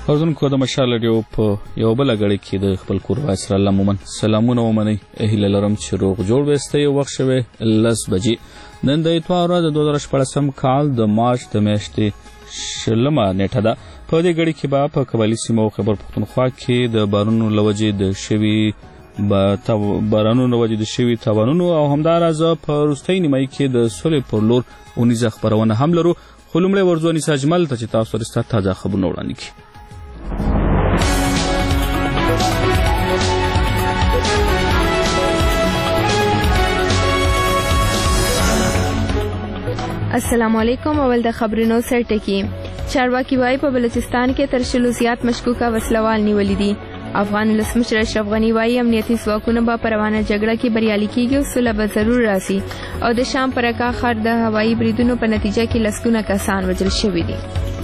اوردونکو د مشال رادیو په یو بل غړي کې د خپل کوربای سره الله مومن سلامونه ومني اهل لرم چې روغ جوړ وسته یو وخت شوه 10 بجې نن د اتوار د 2014 کال د مارچ د میاشتې شلمه نیټه ده په دې غړي کې به په قبایلی سیمو خبر پښتونخوا کې د بارونو لوجې د شوی بارانونو وجې د شوی توانونو او همدارز په روستۍ نیمه کې د سولې پر لور اونیزه خبرونه هم لرو خو لومړی ورځو نساجمل ته چې تاسو سره تازه خبرونه وړاندې کړو. السلام علیکم. اول د خبرونو سرټکی. چارواکي وايي په بلوچستان کې تر 100 زیات مشکوکه وسلوال نیولې دي. افغان ولسمشر اشرف غنی وايي امنیتي ځواکونه به په روانه جګړه کې بریالي کیږي او سوله به ضرور راسي او د شام پر اکا ښار د هوایي بریدونو په نتیجه کې لسګونه کسان وژل شوي دي.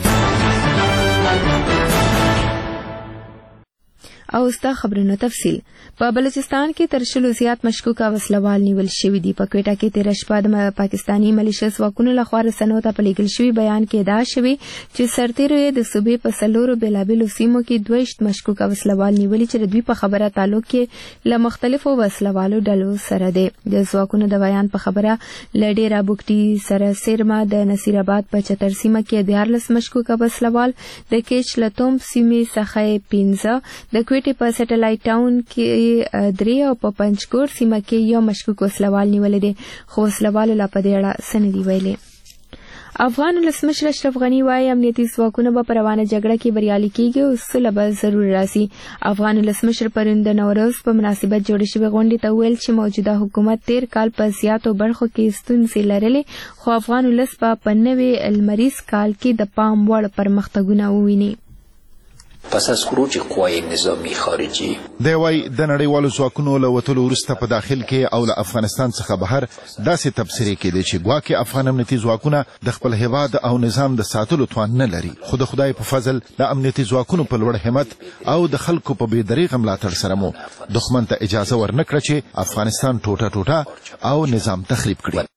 او ستا خبرونو تفصیل. په بلوچستان کې تر 100 زیات مشکوکه وسلوال نیول شوي دي. په کوټه کې 13 شپه د پاکستاني ملیشیا ځواکونو لخوا رسنیو ته په لیږل شوي بیان کې ادعا شوې چې سرتیرو یې د صوبې په څلورو بېلابېلو سیمو کې 22 مشکوکه وسلوال نیولي چې د دوی په خبره تعلق کې له مختلفو وسلوالو ډلو سره دی. د ځواکونو د بیان په خبره له ډېره بوکټي سره سیرما د نصیر آباد په چتر سیمه کې 14 مشکوکه وسلوال د کیچ لتوم سیمې څخه 15 د کوټې په سټلایټ ټاون کې 3 او په پنجګور سیمه کې یو مشکوک وسلوال نیولې دي خو وسلوال لا په دې اړه سندې ویلې. افغان ولسمشر اشرف غنی وايي امنیتي ځواکونه به په روانه جګړه کې بریالي کیږي او سوله به ضرور راسي. افغان ولسمشر پرون د نوروز په مناسبت جوړ شوی غونډې ته ویل چې موجوده حکومت 13 کال په زیاتو برخو کې ستونزې لرلې خو افغان ولس په نوي المریز کال کې د پام وړ پرمختګونه وویني. پس از خروج قوای نظامی خارجی دی وای د نړیوالو ځواکونو له وتلو وروسته په داخل کې او له افغانستان څخه بهر داسې تبصرې کېدې چې ګواکې افغان امنیتي ځواکونه د خپل هیواد او نظام د ساتلو توان نه لري خو د خدای په فضل د امنیتي ځواکونو په لوړ همت او د خلکو په بې دریغه ملاتړ سره مو دښمن ته اجازه ورنکړه چې افغانستان ټوټه ټوټه او نظام تخریب کړي.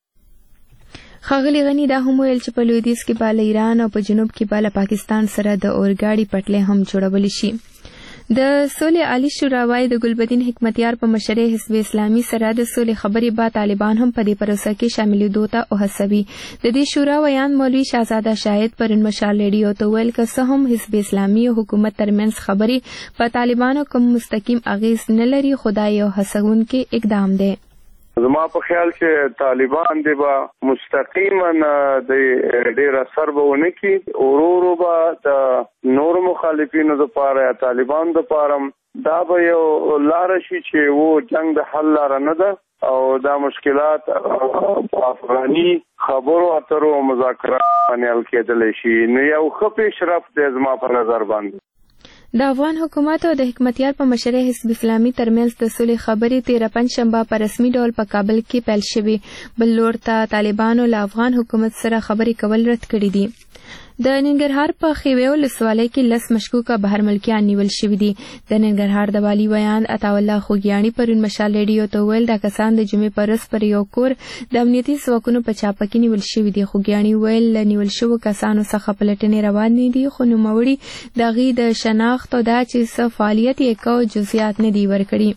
ښاغلي غني دا هم ویل چې په لویدیځ کې به له ایران او په جنوب کې به له پاکستان سره د اورګاډي پټلۍ هم جوړولی شي. د سولې عالی شورا وايي د ګلبدین حکمتیار په مشرۍ حزب اسلامي سره د سولې خبرې به طالبان هم په دې پروسه کې شاملېدو ته وهڅوي. د دې شورا ویان مولوي شهزاده شاهد پرون مشال ریډیو ته ویل که څه هم حزب اسلامي او حکومت ترمنځ خبرې په طالبانو کوم مستقیم اغیز نه لري خو دا یو هڅونکی اقدام دی. زما په خیال چې طالبان دی با مستقیما د ډیر اثر به ونه کی ورورو با د نور مخالفینو د پاره طالبان د پاره دا به یو لار شي چې وو جنگ د حل لار نه ده او دا مشکلات افغاني خبرو اترو مذاکرات باندې حل کېدلی شي نو یو ښه پیشرفت دی زما په نظر باندې. د افغان حکومت او د حکمتیار په مشرۍ حزب اسلامي ترمنځ د سولې خبرې 13 پنجشنبه په رسمي ډول په کابل کې پیل شوې. بل لور ته طالبانو له افغان حکومت سره خبرې کول رد کړي دي. د ننګرهار په خیوې ولسوالۍ کې 10 مشکوکه بهر ملکیان نیول شوي دي. د ننګرهار د والي ویان عطاالله خوږیاڼي پرون مشال ریډیو ته ویل دا کسان د جمعې په ورځ پر یو کور د امنیتي ځواکونو په چاپه کې نیول شوي دي. خوږیاڼي ویل له نیول شوو کسانو څخه پلټنې روانې دي خو نوموړي د هغوی د شناخت او دا چې څه فعالیت یې کوه جزئیات نه دي ورکړي.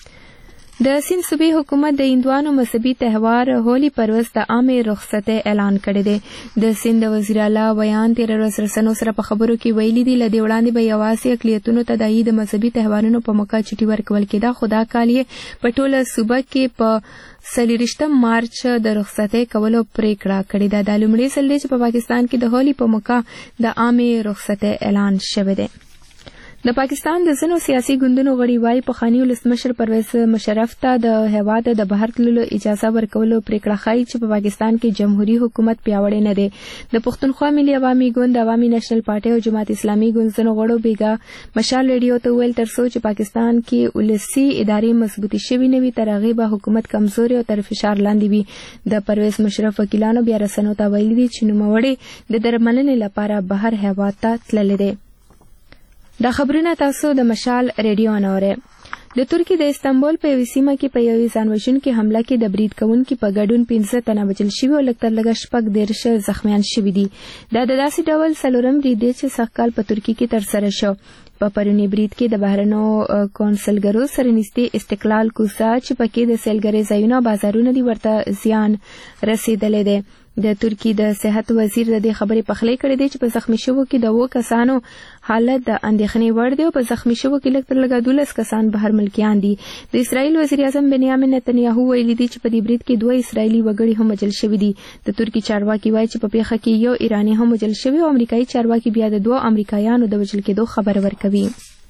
د سیند صوبې حکومت د هندوانو مذهبي تهوار هولي پر ورځ د عامې رخصتۍ اعلان کړی دی. د سیند وزیر اعلی ویان 13 ورځ رسنیو سره په خبرو کې ویلي دي له دې وړاندې به یوازې اقلیتونو ته د عید مذهبي تهوارونو په موقع چټي ورکول کېده خو دا کال یې په ټوله صوبه کې په 24 مارچ د رخصتۍ کولو پریکړه کړې ده. دا لومړی ځل دی چې په پاکستان کې د هولي په موقع د عامې رخصتۍ اعلان شوی دی. د پاکستان د ځینو سیاسي ګوندونو غړي وايي پخواني ولسمشر پرویز مشرف ته د هیواد د بهر تللو اجازه ورکولو پریکړه ښایي چې په پاکستان کې جمهوریت حکومت پیاوړی نه دی. د پښتونخوا ملي عوامي ګوند، عوامي نېشنل پارټي او جماعت اسلامي ګوند ځینو غړو بیګا مشال ریډیو ته ویل ترڅو چې پاکستان کې ولسي ادارې مضبوطې شوي نه وي تر هغې به حکومت کمزوري او تر فشار لاندې وي. د پرویز مشرف وکیلانو بیا رسنیو ته ویلي دي چې نوموړی د درملنې لپاره بهر هیواد ته تللی دی. دا خبرونه تاسو د مشال ریډیو نه اورئ. د ترکیې د استانبول په یوه سیمه کې په یوې ځانوژونکې حمله کې د برید کوونکي په ګډون 15 تنه وژل شوي او لږ تر لږه 14 زخمیان شوي دي. دا د داسې ډول څلورم برید دی چې سږکال په ترکیې کې ترسره شو. په پرونی برید کې د بهرنو کونسلګرو سره نږدې استقلال کوڅه چې پکې د سیلګرۍ ځایونه او بازارونه دي ورته زیان رسیدلی دی. د ترکیې د صحت وزیر د دې خبرې پخلی کړې دی چې په زخمی شوو کې د 2 کسانو حالت د اندېښنې وړ دی او په زخمی شوو کې لږ تر لږه 12 کسان بهر ملکیان دي. د اسرائیل وزیر اعظم بنیامین نتنیاهو ویلي دی چې په دې برید کې 2 اسرائیلي وګړي هم وژل شوي دي. د ترکیې چارواکي وایي چې په پیښه کې یو ایرانی هم وژل شوی او امریکایي چارواکي بیا د 2 امریکایانو د وژل کېدو خبر ورکوي.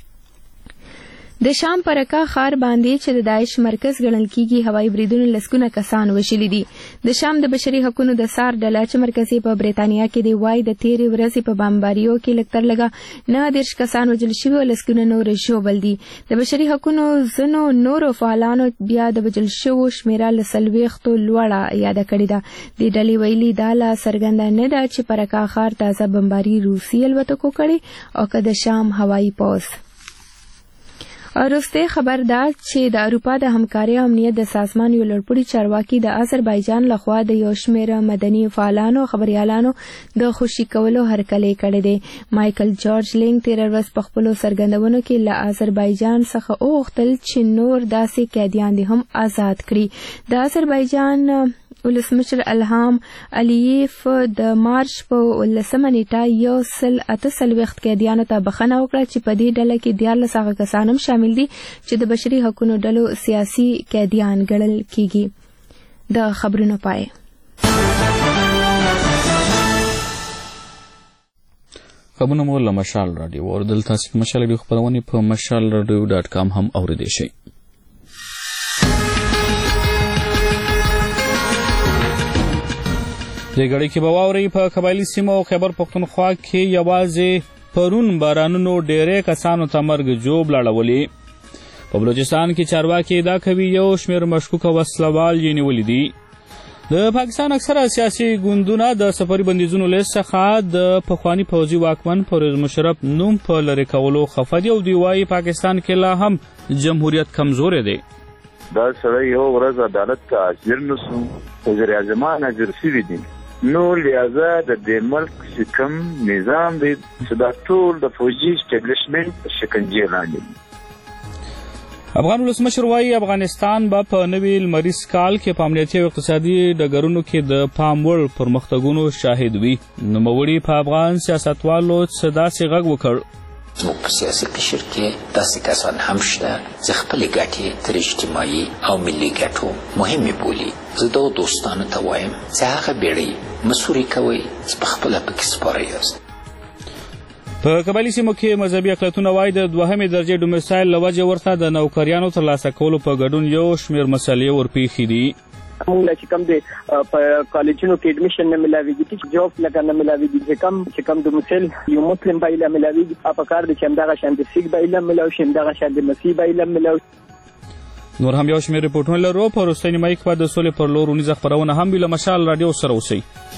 د شام پر رقه ښار باندې چې د داعش مرکز ګڼل کیږي هوایي بریدونو لسګونه کسان وژلي دي. د شام د بشري حقوقو د سار ډله چې مرکزي په بریتانیا کې دی وایي د تیرې ورځې په بمباریو کې لږ تر لږه 19 کسان وژل شوي او لسګونه نور ژوبل دي. د بشري حقوقو ځینو نورو فعالانو بیا د وژل شوو شمیره له 40 لوړه یاده کړې ده. د ډلې ویلي دا لا څرګنده نه ده چې پر رقه ښار تازه بمباري روسي الوتکو کړې او که د شام هوایي پوځ. وروستی خبر دا چې د اروپا د همکارۍ او امنیت د سازمان یو لوړپوړي چارواکي د آذربایجان لخوا د یو شمېر مدني فعالانو او خبریالانو د خوشي کولو هرکلی کړی دی. مایکل جورج لینګ تېره ورځ په خپلو څرګندونو کې له آذربایجان څخه وغوښتل چې نور داسې قیدیان دې هم آزاد کړي. د آذربایجان ولسمشر الهام الیف د مارچ په 19 نیټه 148 قیدیانو ته بخښنه وکړه چې په دې ډله کې 14 کسان هم شامل دي چې د بشري حقوقو ډلو سیاسي قیدیان ګڼل کیږي. د خبرونو پای. خبرونه مو له مشال رادیو اوریدل. تاسو مشال رادیو خبرونه په mashalradio.com هم اوریدئ شئ. د غړي کې بواوري په قبایلی سیمو او خیبر پختونخوا کې یوازې پرون بارانونو ډېرې کسانو ته مرګ جوړ لاړولي. په بلوچستان کې چارواکي دا کوي یو شمېر مشکوک وسلوال یې نیولي دي. د پاکستان اکثره سیاسي ګوندونه د سفري بندیزونو له څخه د پخوانی پوځي واکمن پرویز مشرف نوم په لری کولو خفه دي او دوی وایي پاکستان کې لا هم جمهوریت کمزورې دی. دا سره یو ورځ عدالت ته حاضر نشو وزیر اعظم حاضر شوي دي. نو لہذا د دې ملک چې کوم نظام دی چې دا ټول د فوجي اسټابلیشمنټ شکنجه لاندې. افغان ولسمشر وایي افغانستان به په نوي لمریز کال کې په امنیتي او اقتصادي ډګرونو کې د پام وړ پرمختګونو شاهد وي. نوموړي په افغان سیاستوالو څه داسې غږ وکړ. زموږ په سیاسي قشر کې داسې کسان هم شته چې خپلې ګټې تر اجتماعي او ملي ګټو مهمې بولي. زه دغو دوستانو ته وایم چې هغه بیړۍ مسوري کوئ چې په خپله پکې سپاره یاست. په قبایلي سیمو کې مذهبي اقلیتونه وایي د 2مې درجې ډومیسایل له وجې ورته د نوکریانو ترلاسه کولو په ګډون یو شمېر مسلې ورپېښې دي. موږ چې کوم د په کالجونو کې اډمیشن نه ملاويږي چې جوب لګا نه ملاويږي چې کوم د مسل یو مسلم بایله ملاويږي په کار د چندغه شاند سیګ بایله ملاوي شندغه شاند مسیح بایله ملاوي. نور هم یو شمېر ریپورټونه لرو. په وروستۍ نیمایي کې به د سولې پر لور ونیزه خپرونه هم وي. له مشال راډیو سره اوسئ.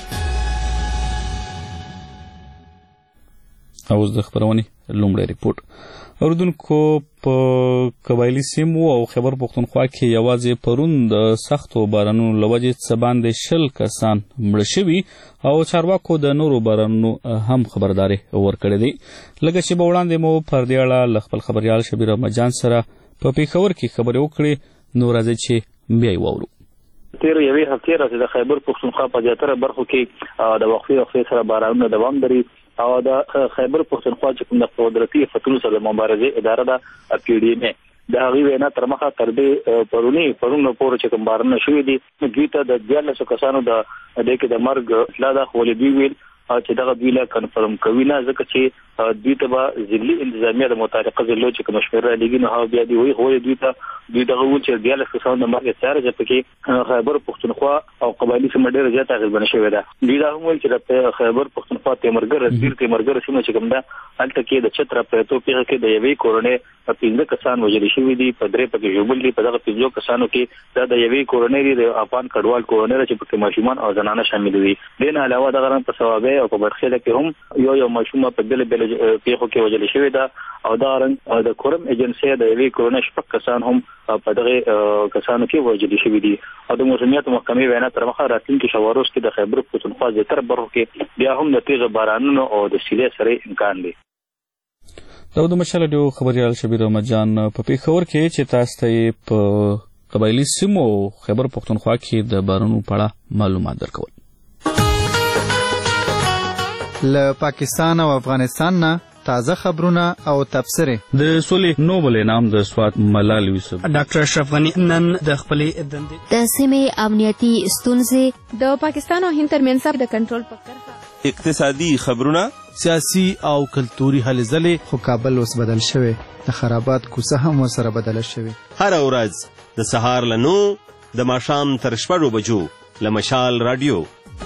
اوس د خپرونې لومړی ریپورټ. اردوونکو په قبایلي سیمو او خیبر پختونخوا کې یوازې پرون د سختو بارانونو له وجې څه باندې 20 کسان مړه شوي او چارواکو د نورو بارانونو هم خبرداری ورکړې دي. لکه چې به وړاندې مو پر دې اړه له خپل خبریال شبیر احمدجان سره په پېښور کې خبرې وکړې. نو راځئ چې بیا یې واورو. تیر یوې هفتې راځي د خیبر پختونخوا په زیاتره برخو کې د وقفې سره بارانونه دوام لري او د خیبر پختونخوا چې کوم د قدرتي فتونو سره د مبارزې اداره ده PDM د هغې وینا تر مخه تر دې پرون پورې چې کوم بارانونه شوي دي دوی ته د 14 کسانو د دې کې د مرګ اطلاع ده خو ولې دوی ویل چې دغه دوی لا کنفرم کوي نه ځکه چې دوی ته به ضلعي انتظامیه د متعلقه ضلعو چې کوم مشوره لګي نو هغه بیا دی وایي خو دوی دغه وو چې 14 کسانو د مرګ اطلاع راځي پکې خیبر پختونخوا او قبایلی سیمه ډېره زیاته اغېزمنه شوې ده. دوی دا هم وایي چې د خیبر پختونخوا تیمرګر سیمه چې کوم ده هلته کې د چترا پرتو پیښه کې د یوې کورنۍ 15 کسان وژل شوي دي. په 3 پکې ژوبل دي. په دغه 15 کسانو کې دا د یوې کورنۍ د افغان کډوال کورنۍ چې پکې ماشومان او زنانه شامل دي. دین علاوه دغه رنګ په ثوابه کې او په برخیله کې هم یو ماشوم په بل پیښو کې وژل شوی دا او دا رنګ د کورم ایجنسی د وی کرونا شپږ کسان هم په دغه کسانو کې وژل شوی دي او د موسمیات محکمې وینا تر مخه راتلونکي شواروز کې د خیبر پښتونخوا زیاتره برخو کې بیا هم د تیز بارانونو او د سیلۍ سره امکان دی. دا د مشال ډیو خبريال شبیر احمد جان په پیښور کې چې تاسو ته په قبایلی سیمو خیبر پښتونخوا کې د بارانونو په اړه معلومات درکول. له پاکستان او افغانستان نه تازه خبرونه او تبصره. د سولې نوبل انعام د سوات ملال یوسف ډاکټر اشرف غنی نن د خپلې دندې د سیمې امنیتي ستونزې د پاکستان او هند ترمنځ د کنټرول په کرښه اقتصادي خبرونه سیاسي او کلتوري هلې ځلې خو کابل اوس بدل شوی د خرابات کوڅه هم ورسره بدله شوی. هر ورځ د سهار له 9 د ماښام تر 6 بجو له مشال رادیو.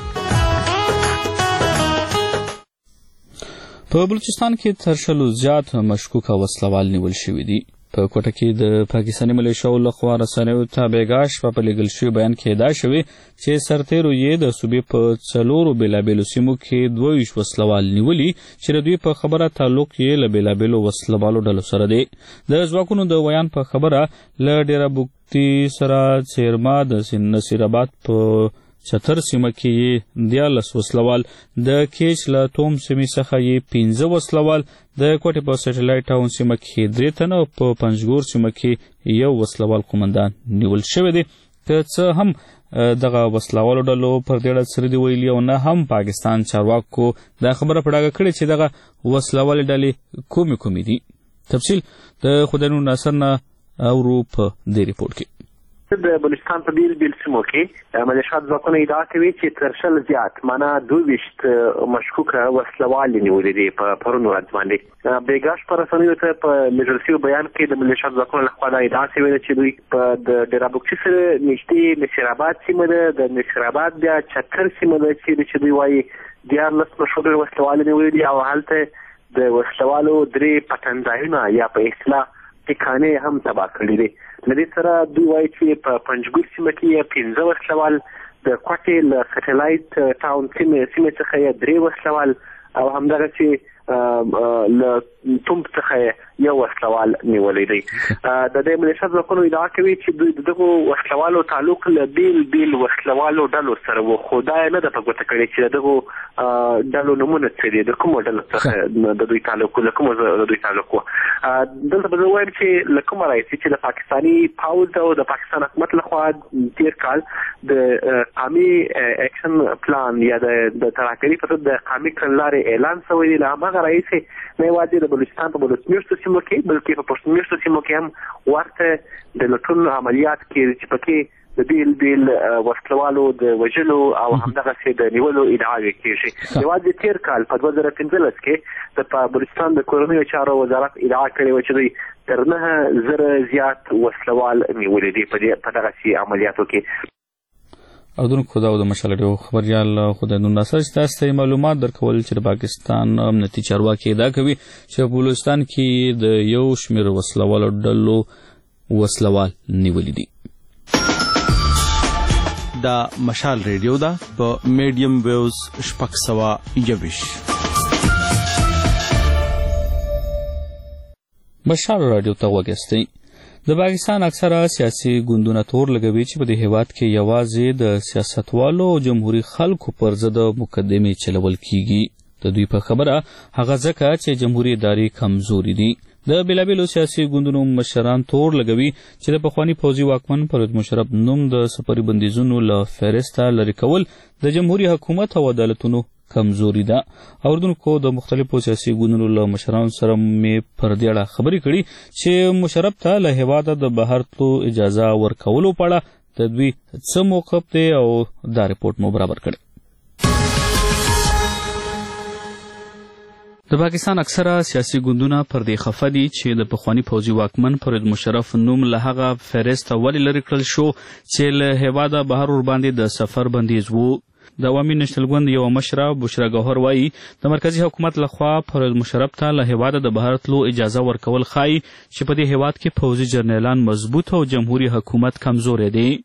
په بلوچستان کې تر 100 زیات مشکوک وسلوال نیول شوي دي. په کوټه کې د پاکستاني ملیشیاو لخوا رسنیو ته بیګا شپه په لیږل شوي بیان کې دا شوي چې سرتیرو یې د صوبې په 4 بېلابېلو سیمو کې 22 وسلوال نیولي چې د دوی په خبره تعلق یې له بېلابېلو وسلوالو ډلو سره دی. د ځواکونو د ویان په خبره له ډېره بوکتي سره څیرما د نصیر آباد په چتر سیمه کې 14 وسلوال، د کیچ له توم سیمې څخه یې 15 وسلوال، د کوټې په سټلایټ ټاون سیمه کې 3 تنه او په پنجګور سیمه کې 1 وسلوال قومندان نیول شوی دی. که څه هم دغه وسلوالو ډلو پر دې اړه څه دي ویلي او نه هم پاکستان چارواکو دا خبره په ډاګه کړې چې دغه وسلوالې ډلې کومې دي. تفصیل د خدای نور ناصر نه اورو په دې ریپورت کې. د بلوچستان په بیل سیمو کې ملیشیات ځواکونه ادعا کوي چې تر 100 زیات معنا 22 مشکوکه وسلوال نیولې دي په پرون ورځ باندې. بیګاش پر رسنیو ته په لیږل شوي بیان کې د ملیشیات ځواکونو لخوا دا ادعا شوې ده چې دوی په د ډیرابوکچي سره نږدې نصیر آباد سیمه ده، د نصیر آباد بیا چتر سیمه ده چې دوی وایي 14 مشهور وسلوال نیولې دي او هلته د وسلوالو 3 پټنځایونه یا په اصطلاح ټکانې هم تباه کړي دي. لدې سره دوی وایي چې په پنجګور سیمه کې 15 وسلوال، د کوټې له سټلایټ ټاون سیمې څخه 3 وسلوال او همدغسې له توم څخه 1 وسلوال نیولی دی. د دې ملیشیات ځواکونو ادعا کوي چې دوی دغه وسلوالو تعلق له بیل وسلوالو ډلو سره و، خو دا نه ده په ګوته کړې چې دغه ډلو نومونه څه دي، د کومو ډلو څخه د دوی تعلق له کومو د دوی تعلق و. دلته به زه وایم چې له کومه راځي چې د پاکستاني پوځ او د پاکستان حکومت لخوا تېر کال د قومي اکشن پلان یا د تراکري په د قومي کړنلارې اعلان شوی دی. له هماغه راهیسې نه یوازې د بلوچستان په بلوچمیشتو سیمو کې بلکې په پښتونمیشتو سیمو کې هم ورته د لټون عملیات کې چې پکې د بیل وسلوالو د وژلو او همدغسې د نیولو ادعاوې کېږي. یوازې تېر کال په 2015 کې د بلوچستان د کورنیو چارو وزارت ادعا کړې وه چې دوی تر 9,000 زیات وسلوال نیولي دي په دغسې عملیاتو کې. اردوونکو دا د مشال ډیو خبريال خدای نور ناصر چې تاسو ته معلومات درکول چې د پاکستان امنیتي چارواکي ادعا کوي چې په بلوچستان کې د یو شمېر وسلوالو ډلو وسلوال نیولي دي. دا مشال ریډیو دا په میډیم ویوز 621 مشال رادیو ته وګورئ. د پاکستان اکثره سیاسي ګوندونه تور لګوي چې په دې هیواد کې یوازې د سیاستوالو او جمهوریت خلکو پر ضد مقدمې چلول کیږي. د دوی په خبره هغه ځکه چې جمهوریت ادارې کمزوري دي. د بېلابېلو سیاسي ګوندونو مشران تور لګوي چې د پخواني پوځي واکمن پرویز مشرف نوم د سفري بندیزونو له فهرسته لرې کول د جمهوریت حکومت او عدالتونو کمزوري ده. اردوونکو د مختلفو سیاسي ګوندونو له مشرانو سره مې پر دې اړه خبرې کړي چې مشرف ته له هېواده د بهر تلو اجازه ورکولو په اړه د دوی څه موقف دی او دا ریپورټ مو برابر کړی. د پاکستان اکثره سیاسي ګوندونه پر دې خفه دي چې د پخواني پوځي واکمن پرویز مشرف نوم له هغه فهرست ولې لرې کړل شو چې له هېواده بهر ورباندې د سفر بندیز و. د عوامي نشنل ګوند یوه مشره بشرا ګوهر وایي د مرکزي حکومت لخوا پرویز مشرف ته له هېواده د بهر تلو اجازه ورکول ښایي چې په دې هېواد کې پوځي جرنیلان مضبوط او جمهوري حکومت کمزوری دی.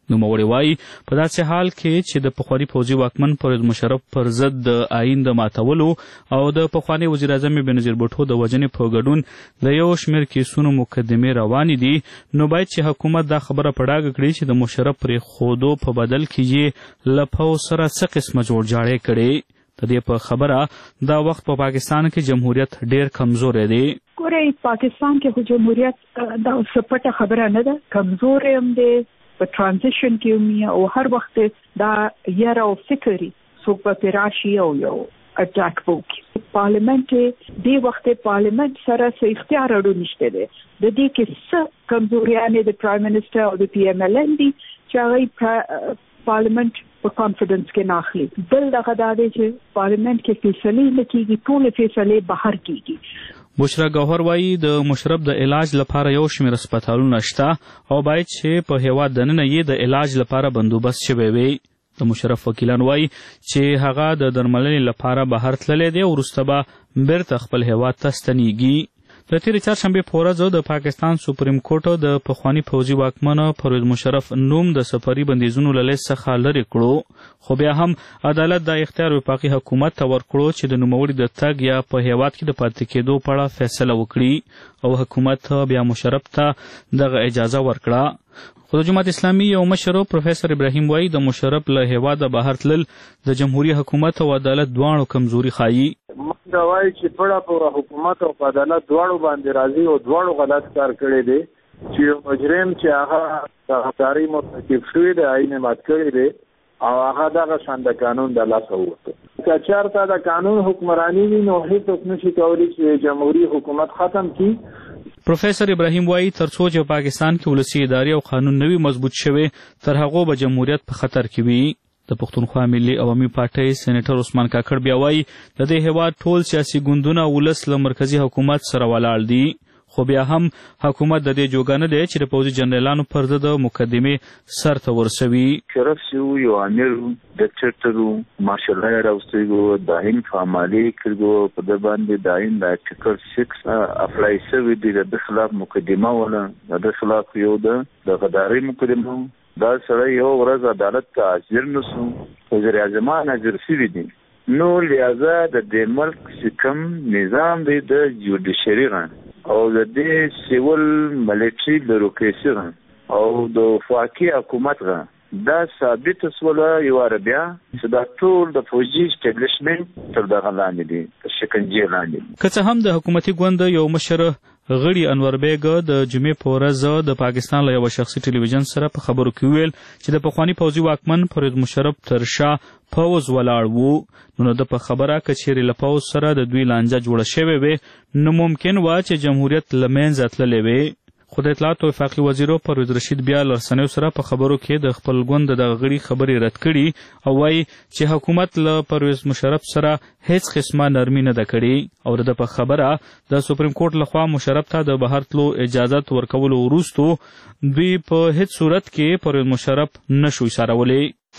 نوموړي وایي په داسې حال کې چې د پخواني پوځي واکمن پرویز مشرف پر ضد د آئین د ماتولو او د پخواني وزیر اعظم بېنظیر بوټو د وژنې په ګډون د یو شمېر کیسونو مقدمې روانې دي نو باید چې حکومت دا خبره په ډاګه کړي چې د مشرف پرېښودو په بدل کې یې له پوځ سره څه قسمه جوړجاړی کړې. د دې په خبره دا وخت په پاکستان کې جمهوریت ډېر کمزوری دی. ګورئ پاکستان کې خو جمهوریت دا څه پټه خبره نه ده، کمزوری هم دی، په ترانزیشن کې هم او هر وخت دا یاره او فکري څوک به پرې راشي او یو اټاک وکړي. پارلیمنت دې وخت پارلیمنت سره څه اختیار اړو نشته دی. د دې کې څه کمزوریانې د پرایم منسټر او د پی ایم ایل این دي چې هغه پارلیمنت په کانفیډنس کې نه اخلي. بل دغه دا دی چې پارلیمنت کې فیصلې نه کېږي، ټولې فیصلې بهر کېږي. بشرا گوهر وایي د مشرف د علاج لپاره یو شمېر هسپتالونه شته او باید چې په هیواد دننه یې د علاج لپاره بندوبست شوی وي. د مشرف وکیلان وایي چې هغه د درملنې لپاره بهر تللی دی او وروسته به بیرته خپل هیواد ته ستنیږي. د تېرې چهارشنبې په ورځ د پاکستان سپریم کورټ د پخواني پوځي واکمن پرویز مشرف نوم د سفري بندیزونو له لیست څخه لرې کړو، خو بیا هم عدالت دا اختیار وفاقي حکومت ته ورکړو چې د نوموړي د تګ یا په هیواد کې د پاتې کېدو په اړه فیصله وکړي او حکومت بیا مشرف ته دغه اجازه ورکړه. خو د جماعت اسلامي یو مشر پروفیسر ابراهیم وایي د مشرف له هیواده بهر تلل د جمهوریت حکومت او عدالت دواړو کمزوري ښایي. دا وایي چې پړه پوره حکومت او عدالت دواړو باندې راځي او دواړو غلط کار کړی دی چې یو مجرم چې هغه د غدارۍ مرتکب شوی دی، آئین مات کړی دی او هغه دغه شان د قانون د لاسه ووته. که چېرته د قانون حکمراني وي نو هېڅوک نشي کولی چې جمهوري حکومت ختم کړي. پروفیسر ابراهیم وایي تر څو چې پاکستان کې ولسي ادارې او قانون نوي مضبوط شوی تر هغو به جمهوریت په خطر کې وي. د پښتونخوا ملي عوامي پارټۍ سېنیټر عثمان کاکړ بیا وایي د دې هېواد ټول سیاسي ګوندونه ولس له مرکزي حکومت سره ولاړ دي، خو بیا هم حکومت د دې جوګه نه دی چې د پوځي جنرالانو پر ضد مقدمې سر ته ورسوي. شرف سو یو امیر د چرترو مارشل لا راوستیګو د هین فعالي کړو په د باندې د هین د ارټیکل 6 اپلای شوی دی د خلاف مقدمه ولا د خلاف یو د غداري مقدمه. دا سره یو ورځ عدالت ته حاضر نشو، وزیر اعظم حاضر شوی دی، نو لہذا د دې ملک سکم نظام دی د جوډیشري او د دې سیول ملټري بیوروکراسي او د وفاقي حکومت دا ثابت سوله یو عربیا چې دا ټول د فوجي اسټابلیشمنت تر دغه لاندې دي، تر شکنجې لاندې. که څه هم د حکومتي ګوند یو مشر غړي انور بیګ د جمعې په ورځ د پاکستان له یو شخصي ټلویزیون سره په خبرو کې ویل چې د پخواني پوځي واکمن پرویز مشرف تر شا پوځ ولاړ وو، نو د په خبره که چیرې له پوځ سره د دوی لانجه جوړه شوې وي نو ممکن وه چې جمهوریت له منځه تللی وي. خو د اطلاعات او وفاقي وزیر پرویز رشید بیا له رسنیو سره په خبرو کې د خپل ګوند دغه غړي خبرې رد کړي او وایي چې حکومت له پرویز مشرف سره هیڅ قسمه نرمي نه ده کړې او د په خبره د سپریم کورټ لخوا مشرف ته د بهر تلو اجازت ورکولو وروستو دوی په هیڅ صورت کې پرویز مشرف نشو ایسارولی.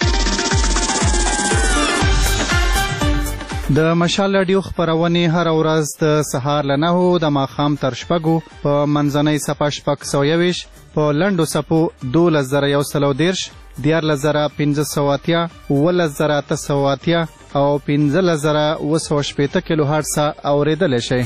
د مشال رادیو خپرونې هر ورځ د سهار له 9 د ماښام تر 6 په منځنۍ صفحه 621 په لنډو صفحو 12110 14580 11880 او 15780 کیلو هرتز اوریدلی شئ.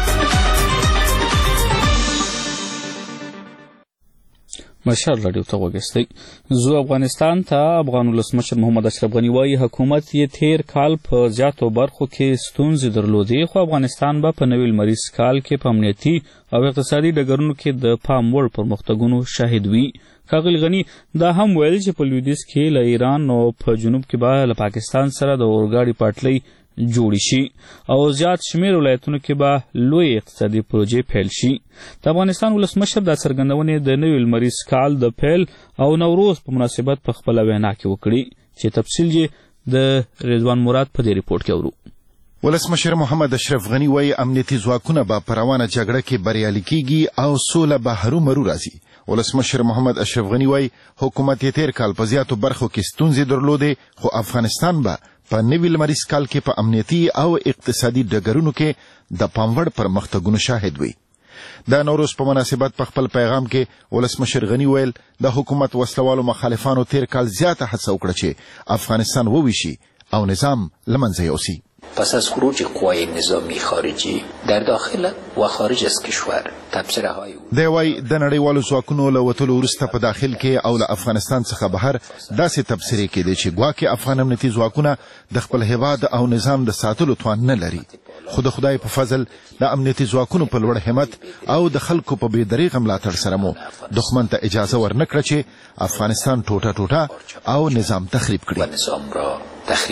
مشال رادیو ته وګورئ. زو افغانستان ته افغان ولسمشر محمد اشرف غني وایي حکومت یې تیر کال په زیاتو برخو کې ستونزې درلودې، خو افغانستان به په نوي لمریز کال کې په امنیتي او اقتصادي ډګرونو کې د پام وړ پرمختګونو شاهد وي. ښاغلي غني دا هم ویل چې په لویدیځ کې له ایران او په جنوب کې به له پاکستان سره د اورګاډي پټلۍ جوړی شي او زیات شمیر ولایتونو کې به لوی اقتصادي پروژې پیل شي. د افغانستان ولسمشر دا څرګندونې د نوي لمریز کال د پیل او نوروز په مناسبت په خپله وینا کې وکړي چې تفصیل یې د رضوان مراد په دې ریپورټ کې اورو. ولسمشر محمد اشرف غني وایي امنیتي ځواکونه به په روانه جګړه کې بریالي کیږي او سوله به هرومرو راځي. ولسمشر محمد اشرف غني وایي حکومت یې تیر کال په زیاتو برخو کې ستونزې درلودې، خو افغانستان به په نوي لمریز کال کې په امنیتي او اقتصادي ډګرونو کې د پام وړ پرمختګونو شاهد وي. د نوروز په مناسبت په خپل پیغام کې ولسمشر غني ویل د حکومت وسلوالو مخالفانو تیر کال زیاته هڅه وکړه چې افغانستان وویشي او نظام له منځه یوسي. پس از خروج قوای نظامی خارجی در داخل و خارج از کشور تبصره های دی وای د نړیوالو ځواکونو له وتلو وروسته په داخل کې او له افغانستان څخه بهر داسې تبصرې کېدې چې ګواکې افغان امنیتي ځواکونه د خپل هیواد او نظام د ساتلو توان نه لري، خو د خدای په فضل د امنیتي ځواکونو په لوړ همت او د خلکو په بې دریغه ملاتړ سره مو دښمن ته اجازه ورنکړه چې افغانستان ټوټه ټوټه او نظام تخریب کړي.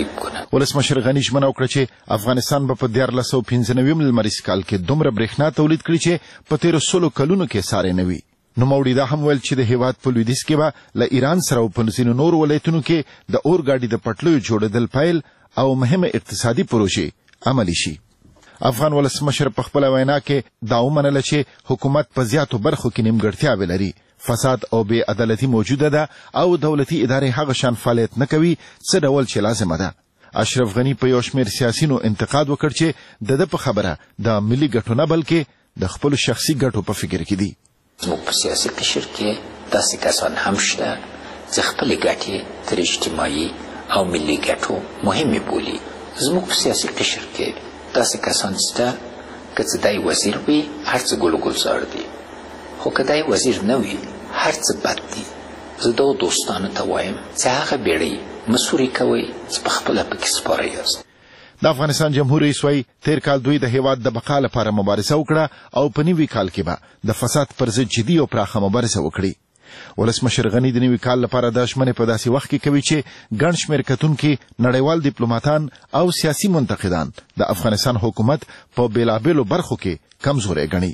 ولسمشر غني ژمنه وکړه چې افغانستان به په 1495 لمریز کال کې دومره برېښنا تولید کړي چې په تیرو 100 کلونو کې ساری نه وي. نوموړي دا هم ویل چې د هیواد په لویدیځ کې به له ایران سره او په ځینو نورو ولایتونو کې د اورګاډي د پټلیو جوړېدل پیل او مهمه اقتصادي پروژې عملي شي. افغان ولسمشر په خپله وینا کې دا ومنله چې حکومت په زیاتو برخو کې نیمګړتیاوې لري، فساد او بې عدالتي موجوده ده او دولتي ادارې هغه شان فعالیت نه کوي څه ډول چې لازمه ده. اشرف غني په یو شمېر سیاسینو انتقاد وکړ چې د ده په خبره د ملي ګټو نه بلکې د خپلو شخصي ګټو په فکر کې دي. زموږ په سیاسي قشر کې داسې کسان هم شته چې خپلې ګټې تر اجتماعي او ملي ګټو مهمې بولي. زموږ په سیاسي قشر کې داسې کسان شته که څه دی وزیر وي هر څه ګل و ګلزار دي، خو که دی وزیر نه وي هر څه بد دي. زه دغو دوستانو ته وایم چې هغه بیړۍ مسوري کوئ چې په خپله پکې سپاره یاست. د افغانستان جمهور رئیس وایي تیر کال دوی د هیواد د بقا لپاره مبارزه وکړه او په نوي کال کې به د فساد پر ضد جدي او پراخه مبارزه وکړي. ولسمشر غني د نوي کال لپاره دا ژمنې په داسې وخت کې کوي چې ګڼ شمېر کتونکي نړیوال ډیپلوماتان او سیاسي منتقدان د افغانستان حکومت په بېلابېلو برخو کې کمزوری ګڼي.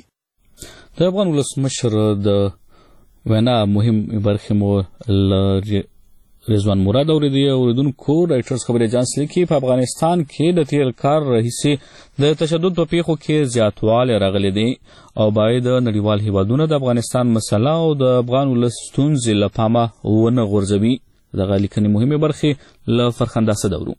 د افغان ولسمشر د وینا مهم برخې مو رضوان مراد اوریدونکو رایټرز خبر ایجنس لیکي په افغانستان کې د تیر کال راهیسې د تشدد په پیښو کې زیاتوالی راغلی دی او باید نړیوال هیوادونه د افغانستان مسله او د افغان ولس ستونزې له پامه ونه غورځوي. دغه لیکنې مهمې برخې له فرخنده صدورو.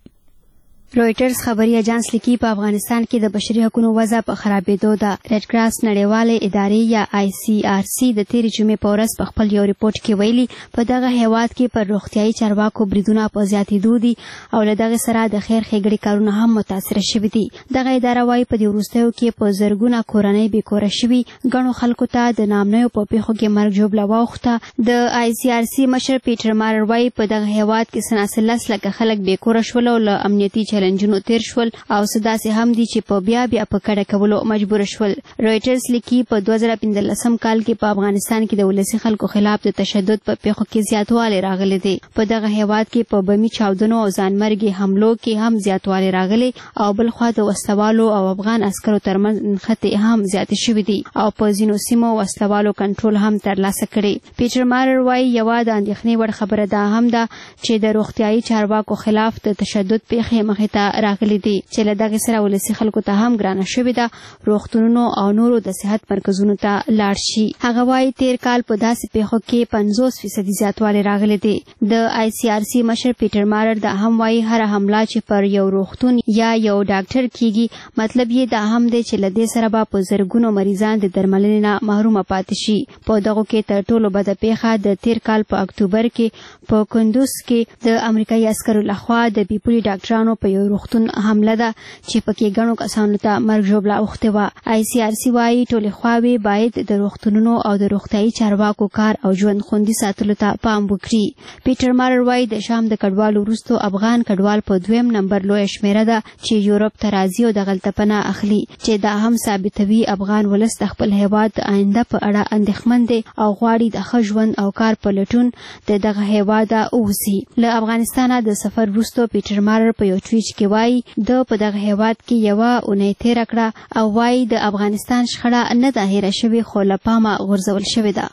رویټرز خبري اجنس لیکي په افغانستان کې د بشري حقوقو وضع په خرابېدو ده. ریډ کراس نړیوالې ادارې یا ICRC د تېرې جمعې په ورځ په خپل یو ریپورت کې ویلي په دغه هیواد کې پر روغتیايي چارواکو بریدونه په زیاتېدو دي او له دغې سره د خیر ښېګړې کارونه هم متاثره شوي دي. دغه اداره وایي په دې وروستیو کې په زرګونه کورنۍ بېکوره شوي، ګڼو خلکو ته د نامنیو په پیښو کې مرګ ژوبله واوښته. د ICRC مشر پیټر مارر وایي په دغه هیواد کې سناسل 10 لکه خلک بېکوره شول او له امنیتي چیلنجونو تیر شول او څه داسې هم دي چې په بیا په کډه کولو مجبور شول. رویټرز لیکي په 2015 کال کې په افغانستان کې د ولسي خلکو خلاف د تشدد په پیښو کې زیاتوالی راغلی دی. په دغه هیواد کې په بمي چاودنو او ځانمرګي حملو کې هم زیاتوالی راغلی او بلخوا د وسلوالو او افغان عسکرو ترمنځ نښتې هم زیاتې شوي دي او په ځینو سیمو وسلوالو کنټرول هم ترلاسه کړي. پیټر مارر وایي یوه د اندېښنې وړ خبره دا هم ده چې د روغتیايي چارواکو خلاف د تشدد پیښې مخې ته راغلي دي چې له دغې سره ولسي خلکو ته هم ګرانه شوې ده روغتونونو او نورو د صحت مرکزونو ته لاړ شي. هغه وایي تیر کال په داسې پیښو کې 50% زیاتوالی راغلی دی. د ICRC مشر پیټر مارر دا هم وایي هره حمله چې پر یو روغتون یا یو ډاکټر کیږي مطلب یې دا هم دی چې له دې سره به په زرګونو مریضان د درملنې نه محرومه پاتې شي. په دغو کې تر ټولو بده پیښه د تیر کال په اکتوبر کې په کندوز کې د امریکایي عسکرو لخوا د بیپوري ډاکټرانو په یو روغتون حمله ده چې پکې ګڼو کسانو ته مرګ ژوبله اوښتې وه. ICRC وایي ټولې خواوې باید د روغتونونو او د روغتیايي چارواکو کار او ژوند خوندي ساتلو ته پام وکړي. پیټر مارر وایي د شام د کډوالو وروستو افغان کډوال په 2م نمبر لویه شمېره ده چې یورپ ته راځي او دغلته پناه اخلي چې دا هم ثابتوي افغان ولس د خپل هیواد د آینده په اړه اندېښمن دی او غواړي د ښه ژوند او کار په لټون د دغه هیواده ووځي. له افغانستانه د سفر وروستو پیټر مارر په یو ټویټ کې وایي د په دغه هیواد کې یوه اونۍ تېره کړه او وایي د افغانستان شخړه نه ده هیره شوې خو له پامه غورځول شوې ده.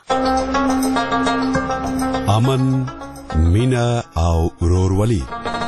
امن، مینه او ورورولي،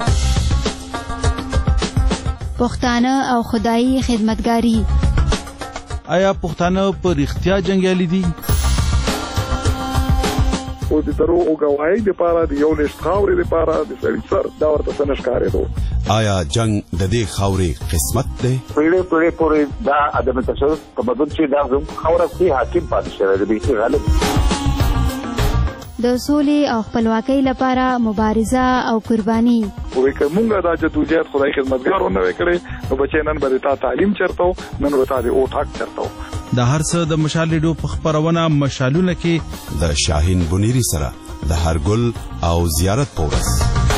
پښتانه او خدایي خدمتګاري. آیا پښتانه په رښتیا جنګیالي دي؟ او د درو او گواهی لپاره د یو لښت خاورې لپاره د سړي سر دا ورته څه نشکارېدو. آیا جنگ د دې خاورې قسمت دی؟ پیړۍ پورې دا عدم تصرف تمدن چې دا زموږ خاوره کې حاکم پاتې شوی دی چې غالب د سولې او خپلواکۍ لپاره مبارزه او قرباني. وې کومه دا جدوجہد خدای خدمتګارو نه وکړي نو بچی نن به تا تعلیم چرته نن به تا د او ټاک چرته. د هر څه د مشال ریډیو په خبرونه مشالونه کې د شاهین بنيري سره د هرګل او زیارت پورس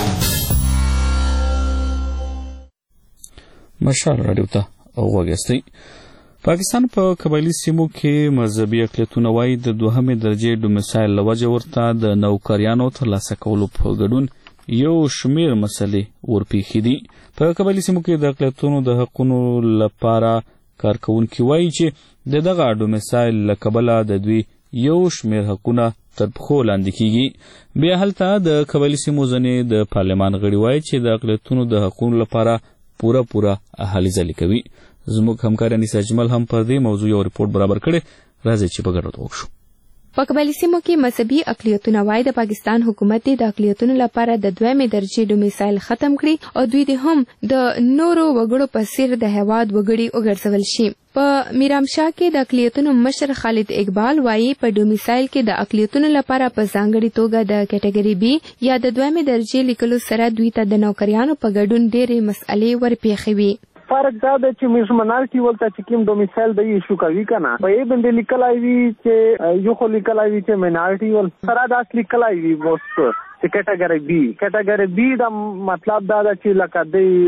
مشال راډیو ته او وګستئ. پاکستان په قبایلی سیمو کې مذهبي اقلیتونه وایي د دوهمې درجې ډومیسایل له وجې ورته د نوکریانو ترلاسه کولو په ګډون یو شمېر مسلې ورپېښې دي. په قبایلی سیمو کې د اقلیتونو د حقونو لپاره کارکوونکي وایي چې د دغه ډومیسایل له کبله د دوی یو شمېر حقونه تر پښو لاندې کیږي. بیا هلته د قبایلی سیمو ځینې د پارلمان غړي وایي چې د اقلیتونو د حقونو لپاره پوره هلې ځلې کوي. زموږ همکار انیسا اجمل هم په دې موضوع یو ریپورت برابر کړی. راځي چې په ګډه وګورو. په قبایلی سیمو کې مذهبي اقلیتونه وایي د پاکستان حکومت د اقلیتونو لپاره د دویمې درجې ډومیسایل ختم کړي او دوی د هم د نورو وګړو په څیر د هیواد وګړي وګرځول شي. په میرامشاه کې د اقلیتونو مشر خالد اقبال وایي په ډومیسایل کې د اقلیتونو لپاره په ځانګړي توګه د کټګوري بي یا د دویمې درجې لیکلو سره دوی ته د نوکریانو په ګډون ډېرې مسئلې ورپېښوي. فرق دا ده چې میشمنالټي ولته چې کوم ډومیسایل د ایشو کوي کنه په یې باندې لیکلای وي چې یو خو لیکلای وي چې مینالټي ول سره دا لیکلای وي بوس چې کټګوري بي دا مطلب دا ده چې لکه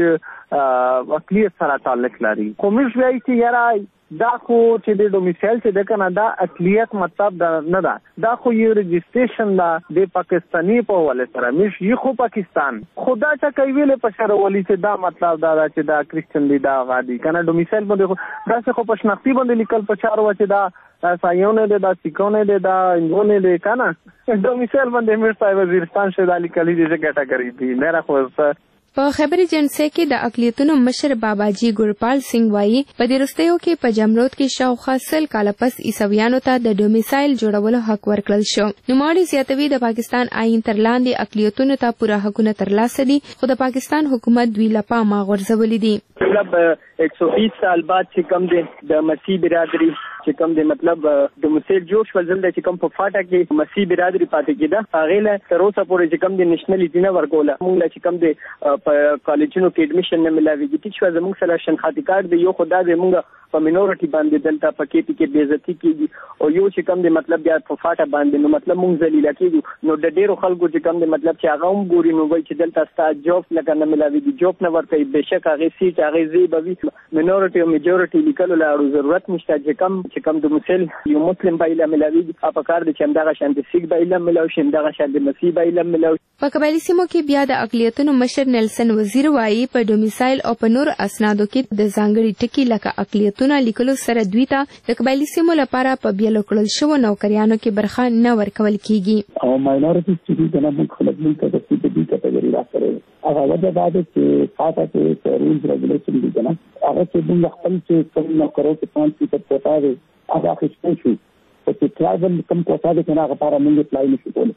د اقلیت سره تعلق لري. کومش وایي چې یاره دا خو چې د ډومیسایل چې د کنه دا اقلیت مطلب نه ده دا خو یو رجسټریشن دا د پاکستانی په ول سره مش یو خو پاکستان خدا ته کوي ویلې په سره ولې چې دا مطلب دا چې دا کریسچن دی دا غادي کنه ډومیسایل باندې دا څه خو په شناختی باندې لیکل په چارو چې دا سایونه دی دا سیکونه دی دا انګونه دی کنه ډومیسایل باندې مر صاحب وزیرستان شه د لیکلي دي چې کټګوري دی نه راخو. په خبري جنسه کې د اقلیتونو مشر باباجي ګورپال سنگ وایي په دې وروستیو کې په جمرود کې شاوخوا 100 کاله پس عیسویانو ته د ډومیسایل جوړولو حق ورکړل شو. نوموړي زیاتوي د پاکستان آئین تر لاندې اقلیتونو ته پوره حقونه ترلاسه دي خو د پاکستان حکومت دوی له پامه غورځولي دي. مطلب 120 سال بعد چې کوم د مسیح برادری چې کوم د مطلب د مسیح جوړ شول ځل چې کوم په فاټا کې مسیح برادری پاتې کېده هغه له تر اوسه پورې چې کوم د نېشنل ایډینا ورکوله موږ چې کوم د په کالجونو کې اډمیشن نه ملاويږي چې زموږ سره شناختی کارت دی یو خدای دې موږ په مینورټي باندې دلته پکې کې بے عزتی کیږي او یو چې کوم د مطلب بیا په فاټا باندې نو مطلب موږ ذلیل کیږو نو د ډیرو خلکو چې کوم د مطلب چې هغه هم ګوري نو وایي چې دلته ستا جوب لکه نه ملاويږي جوب نه ورته بهشک هغه سیټ هغه زی بوي مینورټي او میجورټي لیکلو لارو ضرورت نشته چې کوم د مسل یو مسلم بایله ملاويږي په کار د چندغه شانت سیګ بایله ملاوي شندغه شانت مسیح بایله ملاوي. په قبایلی سیمو کې بیا د اقلیتونو مشر نیلسن وزیر وایي په ډومیسایل او په نور اسنادو کې د ځانګړي ټکی لکه اقلیتونه لیکلو سره دوی ته د قبایلی سیمو لپاره په بیلو کړل شو نوکریانو کې برخه نه ورکول کیږي. او ماینورټیز چې د نه خلک ملک ته د دې کټګوري راځي هغه وجه دا ده چې فاټا کې رولز ریګولیشن دي کنه هغه چې موږ خپل چې کوم نوکرو کې 5% کوټا دی هغه اخیستل شو چې ټرایبل کم کوټا دی کنه هغه لپاره موږ اپلای نشو کولی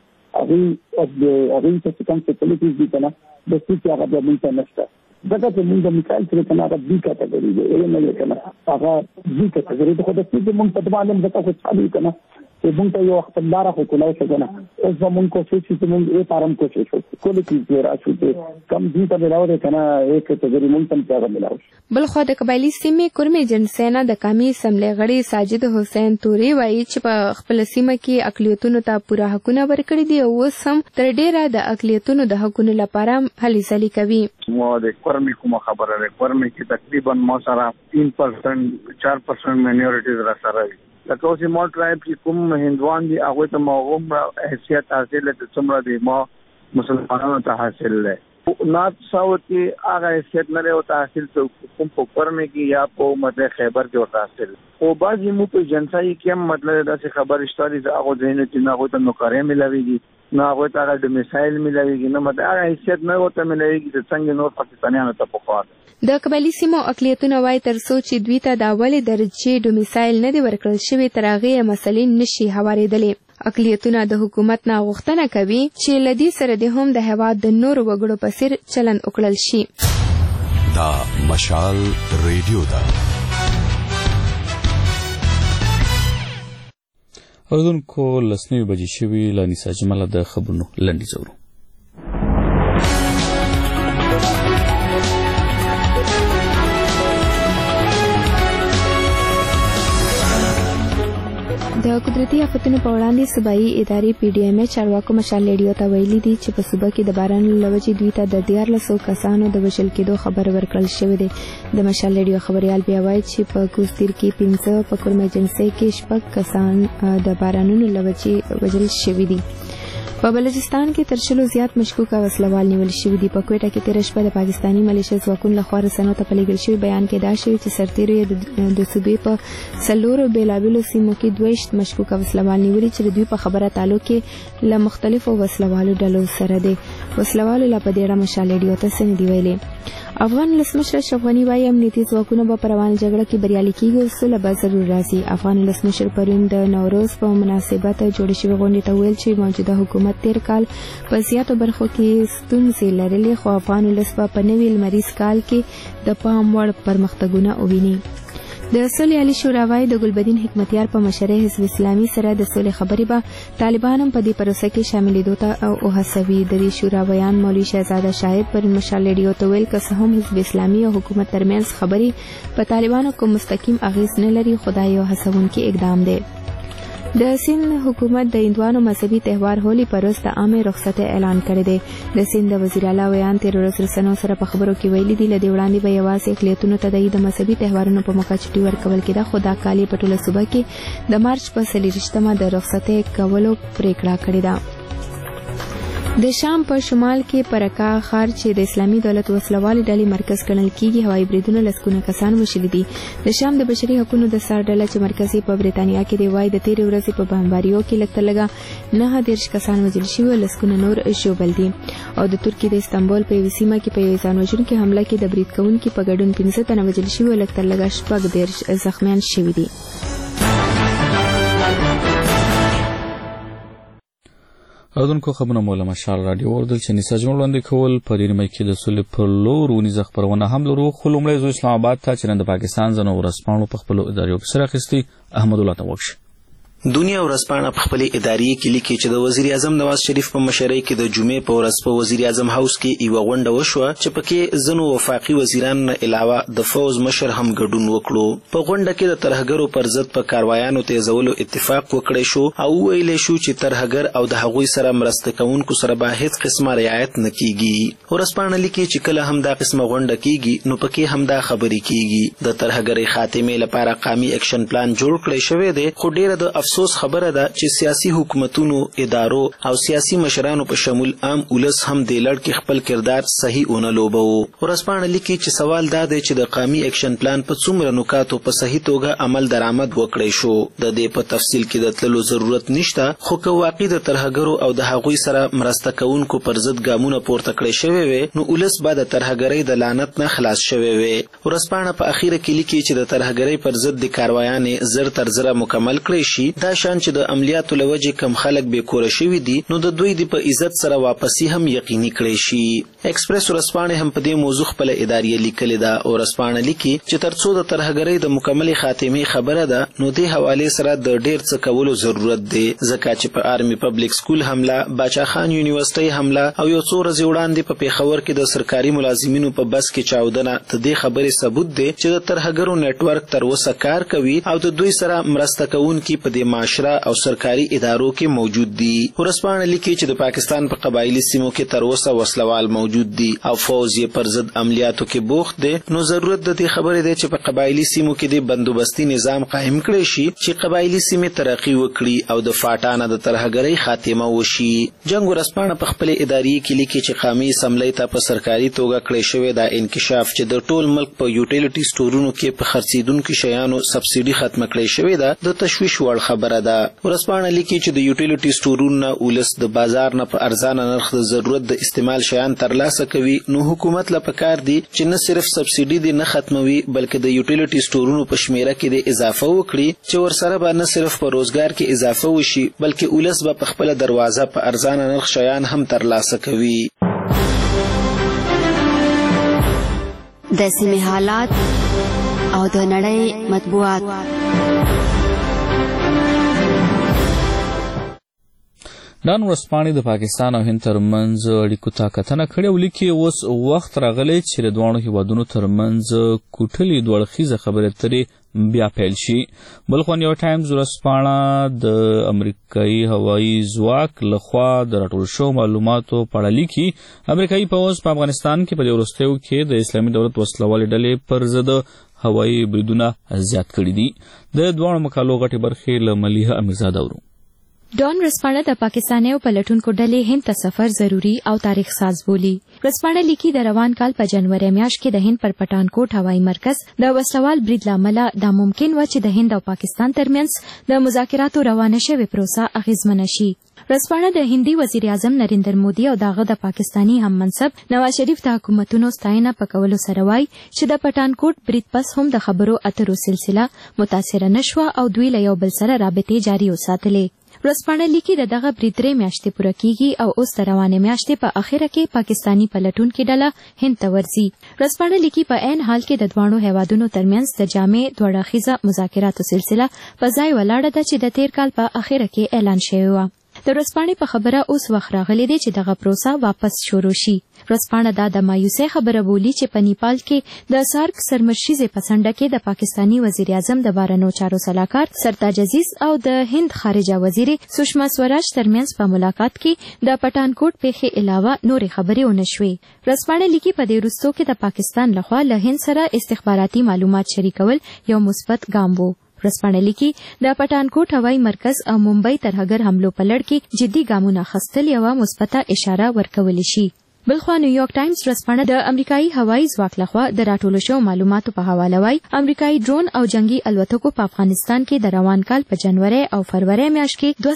هغه چې کوم فیسیلیټیز دي کنه د څه هغه د موږ نشته دغه چې موږ مثال چې کنه هغه بي کټګوري دی نه کنه هغه بي کټګوري د خو د څه موږ په دماغ هم دغه څه چالو کنه چې موږ ته یو خپلدار خو کولای شو کنه اوس موږ کوشش چې موږ یې پارم کوشش وکړو چې راشو چې کم دي ته ملاوي کنه یک کټګوري موږ تم ته ملاوي. بلخو د قبایلی سیمې کورمې جنسینا د قومي اسمبلی غړي ساجد حسین توري وایي چې په خپل سیمه کې اقلیتونو ته پوره حقونه ورکړي دي او سم تر ډیره د اقلیتونو د حقونو لپاره هلې ځلې کوي. مو د کورمې کومه خبره ده کورمې کې تقریبا مو سره 3% 4% مینورټیز را سره لکه اوس مو ټرایب چې کوم هندوان دي هغه ته موغم حیثیت حاصل د څومره دي مو مسلمانانو ته حاصل ده نات ساوتي هغه حیثیت نه له حاصل کوم په کورمې کې یا په مده خیبر کې حاصل او بعضی مو په جنسای کې هم مطلب دا څه خبر اشتاري هغه ځینې چې هغه ته نوکرې ملويږي نو هغه ته د میسایل ملایږي نو مته هغه حیثیت نه وته ملایږي چې څنګه نور پاکستانیانو ته پخوا د قبایلی سیمو اقلیتونه وایي تر څو چې دوی ته د اولې درجې ډومیسایل نه دی ورکړل شوی تر هغې مسلې نشي هوارېدلې. اقلیتونه د حکومت نه غوښتنه کوي چې له دې سره د هم د هېواد د نورو وګړو په څیر چلند وکړل شي. دا مشال ریډیو ده. اوردونکو لسنوي بجې شوي له نسا جمله د خبرونو لنډیز اورو. د قدرتي آفتونو په وړاندې صوبایي ادارې PDMA چارواکو مشال ریډیو ته ویلي دي چې په صوبه کې د باران له وجې دوی ته د 1400 کسانو د وژل کېدو خبر ورکړل شوی دی. د مشال ریډیو خبريال بیا وایي چې په کوستیر کې 15 په کورم ایجنسي کې 6 کسان د بارانونو له وجې وژل شوي دي. په بلوچستان کې تر شلو زیات مشکوکه وسلوال نیول شوي دي. په کوټه کې تیر شپه د پاکستاني ملیشیا ځواکونو لخوا رسنیو ته په لیږل شوي بیان کې دا شوي چې سرتیرو د صوبې په څلورو بېلابېلو سیمو کې 22 مشکوکه وسلوال نیولي چې د دوی په خبره تعلق کې له مختلفو وسلوالو ډلو سره دی. وسلوالو لا په دې اړه مشال ریډیو ته څه نه دي ویلي. افغان ولسمشر اشرف غني وايي امنیتي ځواکونه به په روانه جګړه کې بریالي کېږي او سوله به ضرور راځي. افغان ولسمشر پرون د نوروز په مناسبت جوړې شوې غونډې ته ویل چې موجوده حکومت تیر کال په زیاتو برخو کې ستونزې لرلې خو افغان ولس به په نوي لمریز کال کې د پام وړ پرمختګونه وویني. د صلح علی شورا وايي د ګلبدین حکمتیار په مشرۍ حزب اسلامي سره د صلح خبرې به طالبان هم په دې پروسه کې شاملېدو ته او هڅوي. د دې شورا بیان مولوي شهزاده شاهد پر مشال ریډیو ته ویل که څه هم حزب اسلامي او حکومت ترمنځ خبرې په طالبانو کوم مستقیم اغیز نه لري خو دا یو هڅونکي اقدام دی. د سند حکومت د هندوانو مذهبي تهوار هولي پر ورځ د عامې رخصتۍ اعلان کړی دی. د سند د وزیر اعلی ویان تیر ورځ رسنیو سره په خبرو کې ویلي دي له دې وړاندې به یوازې اقلیتونو ته د مذهبي تهوارونو په موقع چټي ورکول کېده خو دا کال په ټوله صوبه کې د مارچ په 30مه د رخصتۍ کولو پریکړه کړې ده. د شام په شمال کې پرکا ښار چې د اسلامي دولت وسلوالې ډلې مرکز ګڼل کېږي هوایي بریدونه لسګونه کسان وژلي دي. د شام د بشري حقوقو د سر ډله چې مرکزي په برېټانیا کې دی وايي د تېرې ورځې په بمباریو کې لږ تر لږه 29 کسان وژل شوي او لسګونه نور ژوبل دي. او د ترکیې د استانبول په یوه سیمه کې په یوې ځان وژونکې حمله کې د برید کوونکي په ګډون 15 تنه وژل شوي او لږ تر لږه 14 زخمیان شوي دي. اوردونکو خبرونه مولا مشال راډیو وردل چې نسا جمله وړاندې کول په دې نیمه کې د سولې پر لور ونیزه خبرونه هم لرو خو لومړی زو اسلام آباد ته چې نن د پاکستان ځنو ورسپانو په خپل ادارو کې سره اخیستي احمد الله توکش دنیا ورځپاڼه په خپل اداري کې لیکي چې د وزیر اعظم نواز شریف په مشرۍ کې د جمعې په ورځ په وزیر اعظم هاوس کې یو غونډه وشوه چې پکې ځنو وفاقي وزیرانو نه علاوه د فوز مشر هم ګډون وکړو. په غونډه کې د ترهګرو پر ضد په کاروایانو تیزولو اتفاق وکړی شو او ویل شو چې ترهګر او د هغوی سره مرسته کوونکو سره به هیڅ قسمه رعایت نه کیږي. ورځپاڼه لیکي چې کله هم دا قسمه غونډه کیږي نو پکې هم دا خبرې کیږي. د ترهګرۍ خاتمې لپاره قومي اکشن پلان جوړ کړی شوی دی خو ډیره د افسوس خبره ده چې سیاسي حکومتونو ادارو او سیاسي مشرانو په شمول عام ولس هم د لړ کې خپل کردار صحیح ونه لوبو. ورځپاڼه لیکي چې سوال دا دی چې د قومي اکشن پلان په څومره نکاتو په صحیح توګه عمل درآمد وکړی شو. د دې په تفصیل کې د تللو ضرورت نشته خو که واقعي د ترهګرو او د هغوی سره مرسته کوونکو پر ضد ګامونه پورته کړی شوی وي نو ولس به د ترهګرۍ د لعنت نه خلاص شوی وي. ورځپاڼه په اخیره کې لیکي چې د ترهګرۍ پر ضد د کاروایانې زر تر زره مکمل کړی شي. دا شان چې د عملیاتو له وجې کم خلک بې کوره شوي دي نو د دوی د په عزت سره واپسي هم یقیني کړی شي. ایکسپریس ورځپاڼې هم په دې موضوع خپله اداریه لیکلې ده. ورځپاڼه لیکي چې تر څو د ترهګرۍ د مکملې خاتمې خبره ده نو دې حوالې سره د ډېر څه کولو ضرورت دی ځکه چې په آرمي پبلک سکول حمله، باچا خان یونیورسټۍ حمله او یو څو ورځې وړاندې په پیښور کې د سرکاري ملازمینو په بس کې چاودنه د دې خبرې ثبوت دی چې د ترهګرو نیټورک تر اوسه کار کوي او د دوی سره مرسته کوونکي په دې معاشره او سرکاري ادارو کې موجود دي. ورځپاڼه لیکي چې د پاکستان په قبایلی سیمو کې تر اوسه وسلوال موجود دي او فوز یې پر ضد عملیاتو کې بوخت دی. نو ضرورت د دې خبرې دی چې په قبایلی سیمو کې د بندوبستي نظام قائم کړي شي چې قبایلی سیمې ترقی وکړي او د فاټانه د ترهګرۍ خاتمه وشي. جنگ ورځپاڼه په خپل اداري کې لیکي چې قومي اسمبلی ته په سرکاري توګه کړی شوی دا انکشاف چې د ټول ملک په یوټیلیټي سټورونو کې په خرڅیدونکو شیانو سبسایډي ختمه کړی شوی دا د تشویش وړ خبره ده. ورسپانه لیکي چې د یوټیلیټي سټورونو ولس د بازار نه په ارزانه نرخ د ضرورت د استعمال شیان ترلاسه کوي، نو حکومت له پکار دی چې نه صرف سبسایډي دې نه ختموي بلکې د یوټیلیټي سټورونو په شمیره کې د اضافه وکړي چې ورسره به نه صرف په روزګار کې اضافه وشي بلکې ولس به په خپل دروازه په ارزانه نرخ شیان هم ترلاسه کوي. د سیمې حالات او د نړۍ مطبوعات. نن ورځپاڼې د پاکستان او هند ترمنځ اړیکو ته کتنه کړې او لیکي اوس وخت راغلی چې د دواړو هیوادونو ترمنځ کوټلې دوه اړخیزه خبرې اترې بیا پیل شي. بل خوا نیو ټایمز ورځپاڼه د امریکایي هوایي ځواک لخوا د راټول شوو معلوماتو په اړه لیکي امریکایي پوځ په افغانستان کې په دې وروستیو کې د اسلامي دولت وسلوالې ډلې پر ضد هوایي بریدونه زیات کړي دي. د دواړو مقالو غټې برخې له ملیحه امیرزاده اورو. ډان ورځپاڼه د پاکستانیو پلټونکو ډلې هند ته سفر ضروری او تاریخ ساز بولي. ورځپاڼه لیکي د روان کال په جنوري میاشت کې د هند پر پټانکوټ هوایي مرکز د وسلوال برید لامل دا ممکن و چې د هند او پاکستان ترمنځ د مذاکراتو روانه شوې پروسه اغیزمنه شي. ورځپاڼه د هندي وزیر اعظم نریندر مودي او دغه د پاکستانی هم منصب نواز شریف د حکومتونو ستاینه په کولو سره وایي چې د پټانکوټ برید پس هم د خبرو اترو سلسله متاثره نشوه او دوی له یو بل سره رابطې جاري وساتلې. ورځپاڼه لیکي د دغه برید 3 میاشتې پوره کیږي او اوس د روانې میاشتې په اخره کې پاکستانی پلټونکو ډله هند ته ورځي. ورځپاڼه لیکي په عین حال کې د دواړو هیوادونو ترمنځ د جامع دوه اړخیزه مذاکراتو سلسله په ځای ولاړه ده چې د تیر کال په اخره کې اعلان شوی و. د ورځپاڼې په خبره اوس وخت راغلی دی چې دغه پروسه واپس شروع شي. ورځپاڼه دا د مایوسۍ خبره بولي چې په نیپال کې د سارک سرمشریزې په څنډه کې د پاکستانی وزیر اعظم د بهرنیو چارو سلاکار سرتاج عزیز او د هند خارجه وزیر سشما سوراج ترمنځ په ملاقات کې د پټانکوټ پیښې علاوه نورې خبرې ونه شوې. ورځپاڼه لیکي په دې وروستو کې د پاکستان لخوا له هند سره استخباراتي معلومات شریکول یو مثبت ګام و. ورځپاڼه لیکي د پټانکوټ هوایي مرکز او ممبئی ترهګر حملو په لړ کې جدي ګامونه اخیستل یوه مثبته اشاره ورکولی شي. بلخوا نیویارک ټایمز ورځپاڼه د امریکایي هوایي ځواک لخوا د راټولو شوو معلوماتو په حواله وایي امریکایي ډرون او جنگي الوتکو په افغانستان کې د روان کال په جنوري او فروری میاشت کې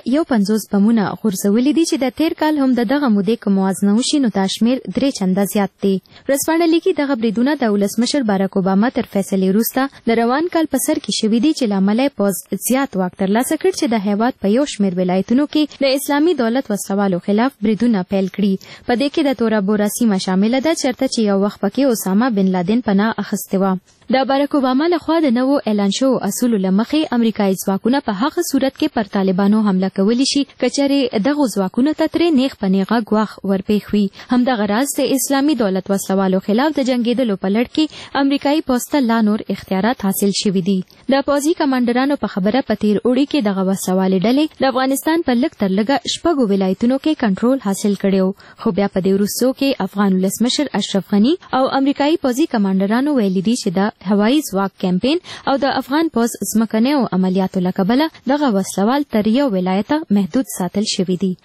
251 بمونه غورځولي دي چې د تیر کال هم دغه مودې کې موازنه وشي نو دا شمېر 3 چنده زیات دی. ورځپاڼه لیکي دغه بریدونه د ولسمشر باراک اوباما تر فیصلې وروسته د روان کال په سر کې شوي دي چې له امله پوځ زیات واک ترلاسه کړ چې د هیواد په یو شمېر ولایتونو کې د اسلامي دولت وسلوالو خلاف بریدونه پیل کړي. په دې کې د تورا بورا سیمه شامله ده چرته چې یو وخت پکې اسامه بن لادن پناه اخیستې وه. د باراک اوباما لخوا د نوو اعلان شوو اصولو له مخې امریکایي ځواکونه په هغه صورت کې پر طالبانو حمله کولی شي که چېرې دغو ځواکونو ته ترې نیغ په نیغه ګواښ ورپېښ وي. همدغه راز د اسلامي دولت وسلوالو خلاف د جنګېدلو په لړ کې امریکایي پوځ ته لا نور اختیارات حاصل شوي دي. د پوځي کمانډرانو په خبره په تیر اوړي کې دغه وسلوالې ډلې د افغانستان په لږ تر لږه 6 ولایتونو کې کنټرول حاصل کړی خو بیا په دې وروستو کې افغان ولسمشر اشرف غني او امریکایي پوځي کمانډرانو ویلي دي چې د هوایي ځواک کمپین او د افغان پوځ ځمکنیو عملیاتو له کبله دغه وسلوال تر یو ولایته محدود ساتل شوي دي.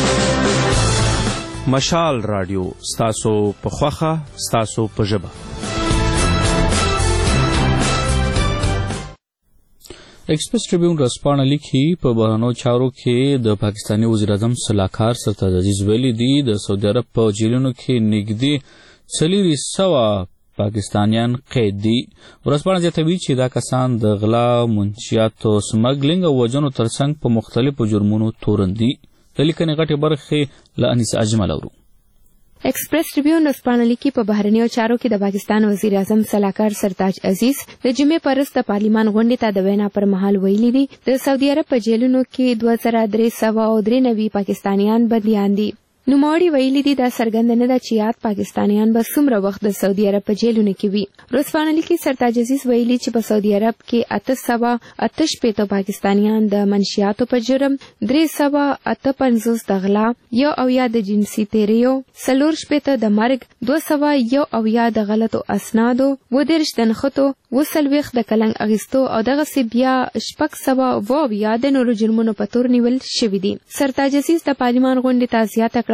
مشال رادیو ستاسو په خوښه ستاسو په ژبه. ایکسپریس ټریبیون ورځپاڼه لیکي په بهرنیو چارو کې د پاکستاني وزیر اعظم سلاکار سرتاج عزیز ویلي دي د سعودي عرب په جیلونو کې نږدې 400 پاکستانیان قید دي. ورځپاڼه زیاتوي چې دا کسان د غلا، منشیاتو، سمګلینګ او وژنو ترڅنګ په مختلفو جرمونو تورن دي. د لیکنې غټې برخې له انیس اجمل اورو. ایکسپریس ټریبیون ورځپاڼه لیکي په بهرنیو چارو کې د پاکستان وزیر اعظم سلاکار سرتاج عزیز د جمعې په ورځ د پارلیمان غونډې ته د وینا پر مهال ویلي دي د سعودي عرب په جیلونو کې 2393 پاکستانیان بندیان دي. نوموړي ویلي دي دا څرګنده نه ده چې یاد پاکستانیان به څومره وخت د سعودي عرب په جیلونو کې وي. ورځپاڼه لیکي سرتاج عزیز ویلي چې په سعودي عرب کې 888 پاکستانیان د منشیاتو په جرم، 358 د غلا، 1 د جنسي تیریو، 4 د مرګ، 201 د غلطو اسنادو، 30 د نښتو، 40 د کلنګ اغیستو او دغسې بیا 600 د نورو جرمونو په تور نیول شوي دي. سرتاج عزیز د پارلیمان غونډې ته زیاته کړه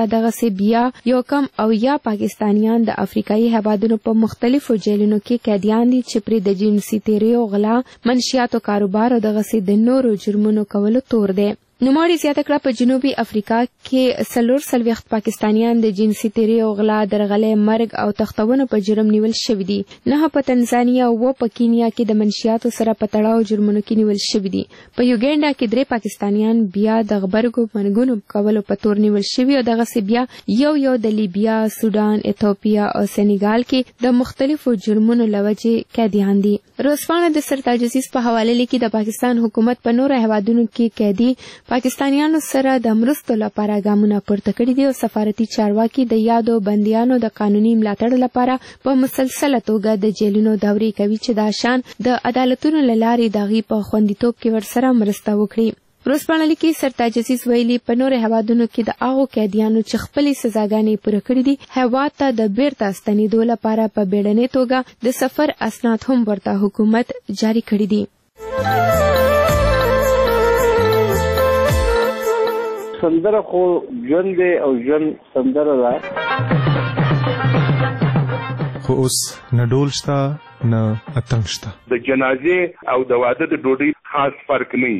وکړه دغه بیا یو کم او یا پاکستانیان د افریقایي هیوادونو په مختلفو جیلونو کې قیدیان دي چې پرې د جنسي تیریو غلا منشیاتو کاروبار او دغه د نورو جرمونو کولو تور دی. نوموړي زیاته کړه په جنوبي افریقا کې 40 پاکستانیان د جنسي تیریو غلا درغلې مرګ او تختونو په جرم نیول شوي دي. 9 په تنزانیا او په کینیا کې د منشیاتو سره په تړاو جرمونو کې نیول شوي دي. په یوګینډا کې 3 پاکستانیان بیا د غبرګو مرګونو کولو په تور نیول شوي او دغه بیا یو د لیبیا، سودان، ایتوپیا او سنیګال کې د مختلفو جرمونو لوجې قیدیان دي. روزپاڼه د سرتاج عزیز په حواله لیکي د پاکستان حکومت په نورو هیوادونو کې قیدي پاکستانیانو سره د مرستو لپاره ګامونه پورته کړي دي او سفارتي چارواکي د یادو بندیانو د قانوني ملاتړ لپاره په مسلسله توګه د جیلونو دورې کوي چې دا شان د عدالتونو له لارې دغه په خوندیتوب کې ورسره مرسته وکړي. روزپاڼه لیکي سرتاج عزیز ویلي په نورو هیوادونو کې د هغو قیدیانو چې خپلې سزاګانې پوره کړې دي هیواد ته د بیرته ستنېدو لپاره په بیړنۍ توګه د سفر اسناد هم ورته حکومت جاری کړي دي. سندره خو ژوند دی او ژوند سندره ده، خو اوس نه ډول شته نه اتڼ شته. د جنازې او د واده د ډوډۍ خاص فرق نه وي.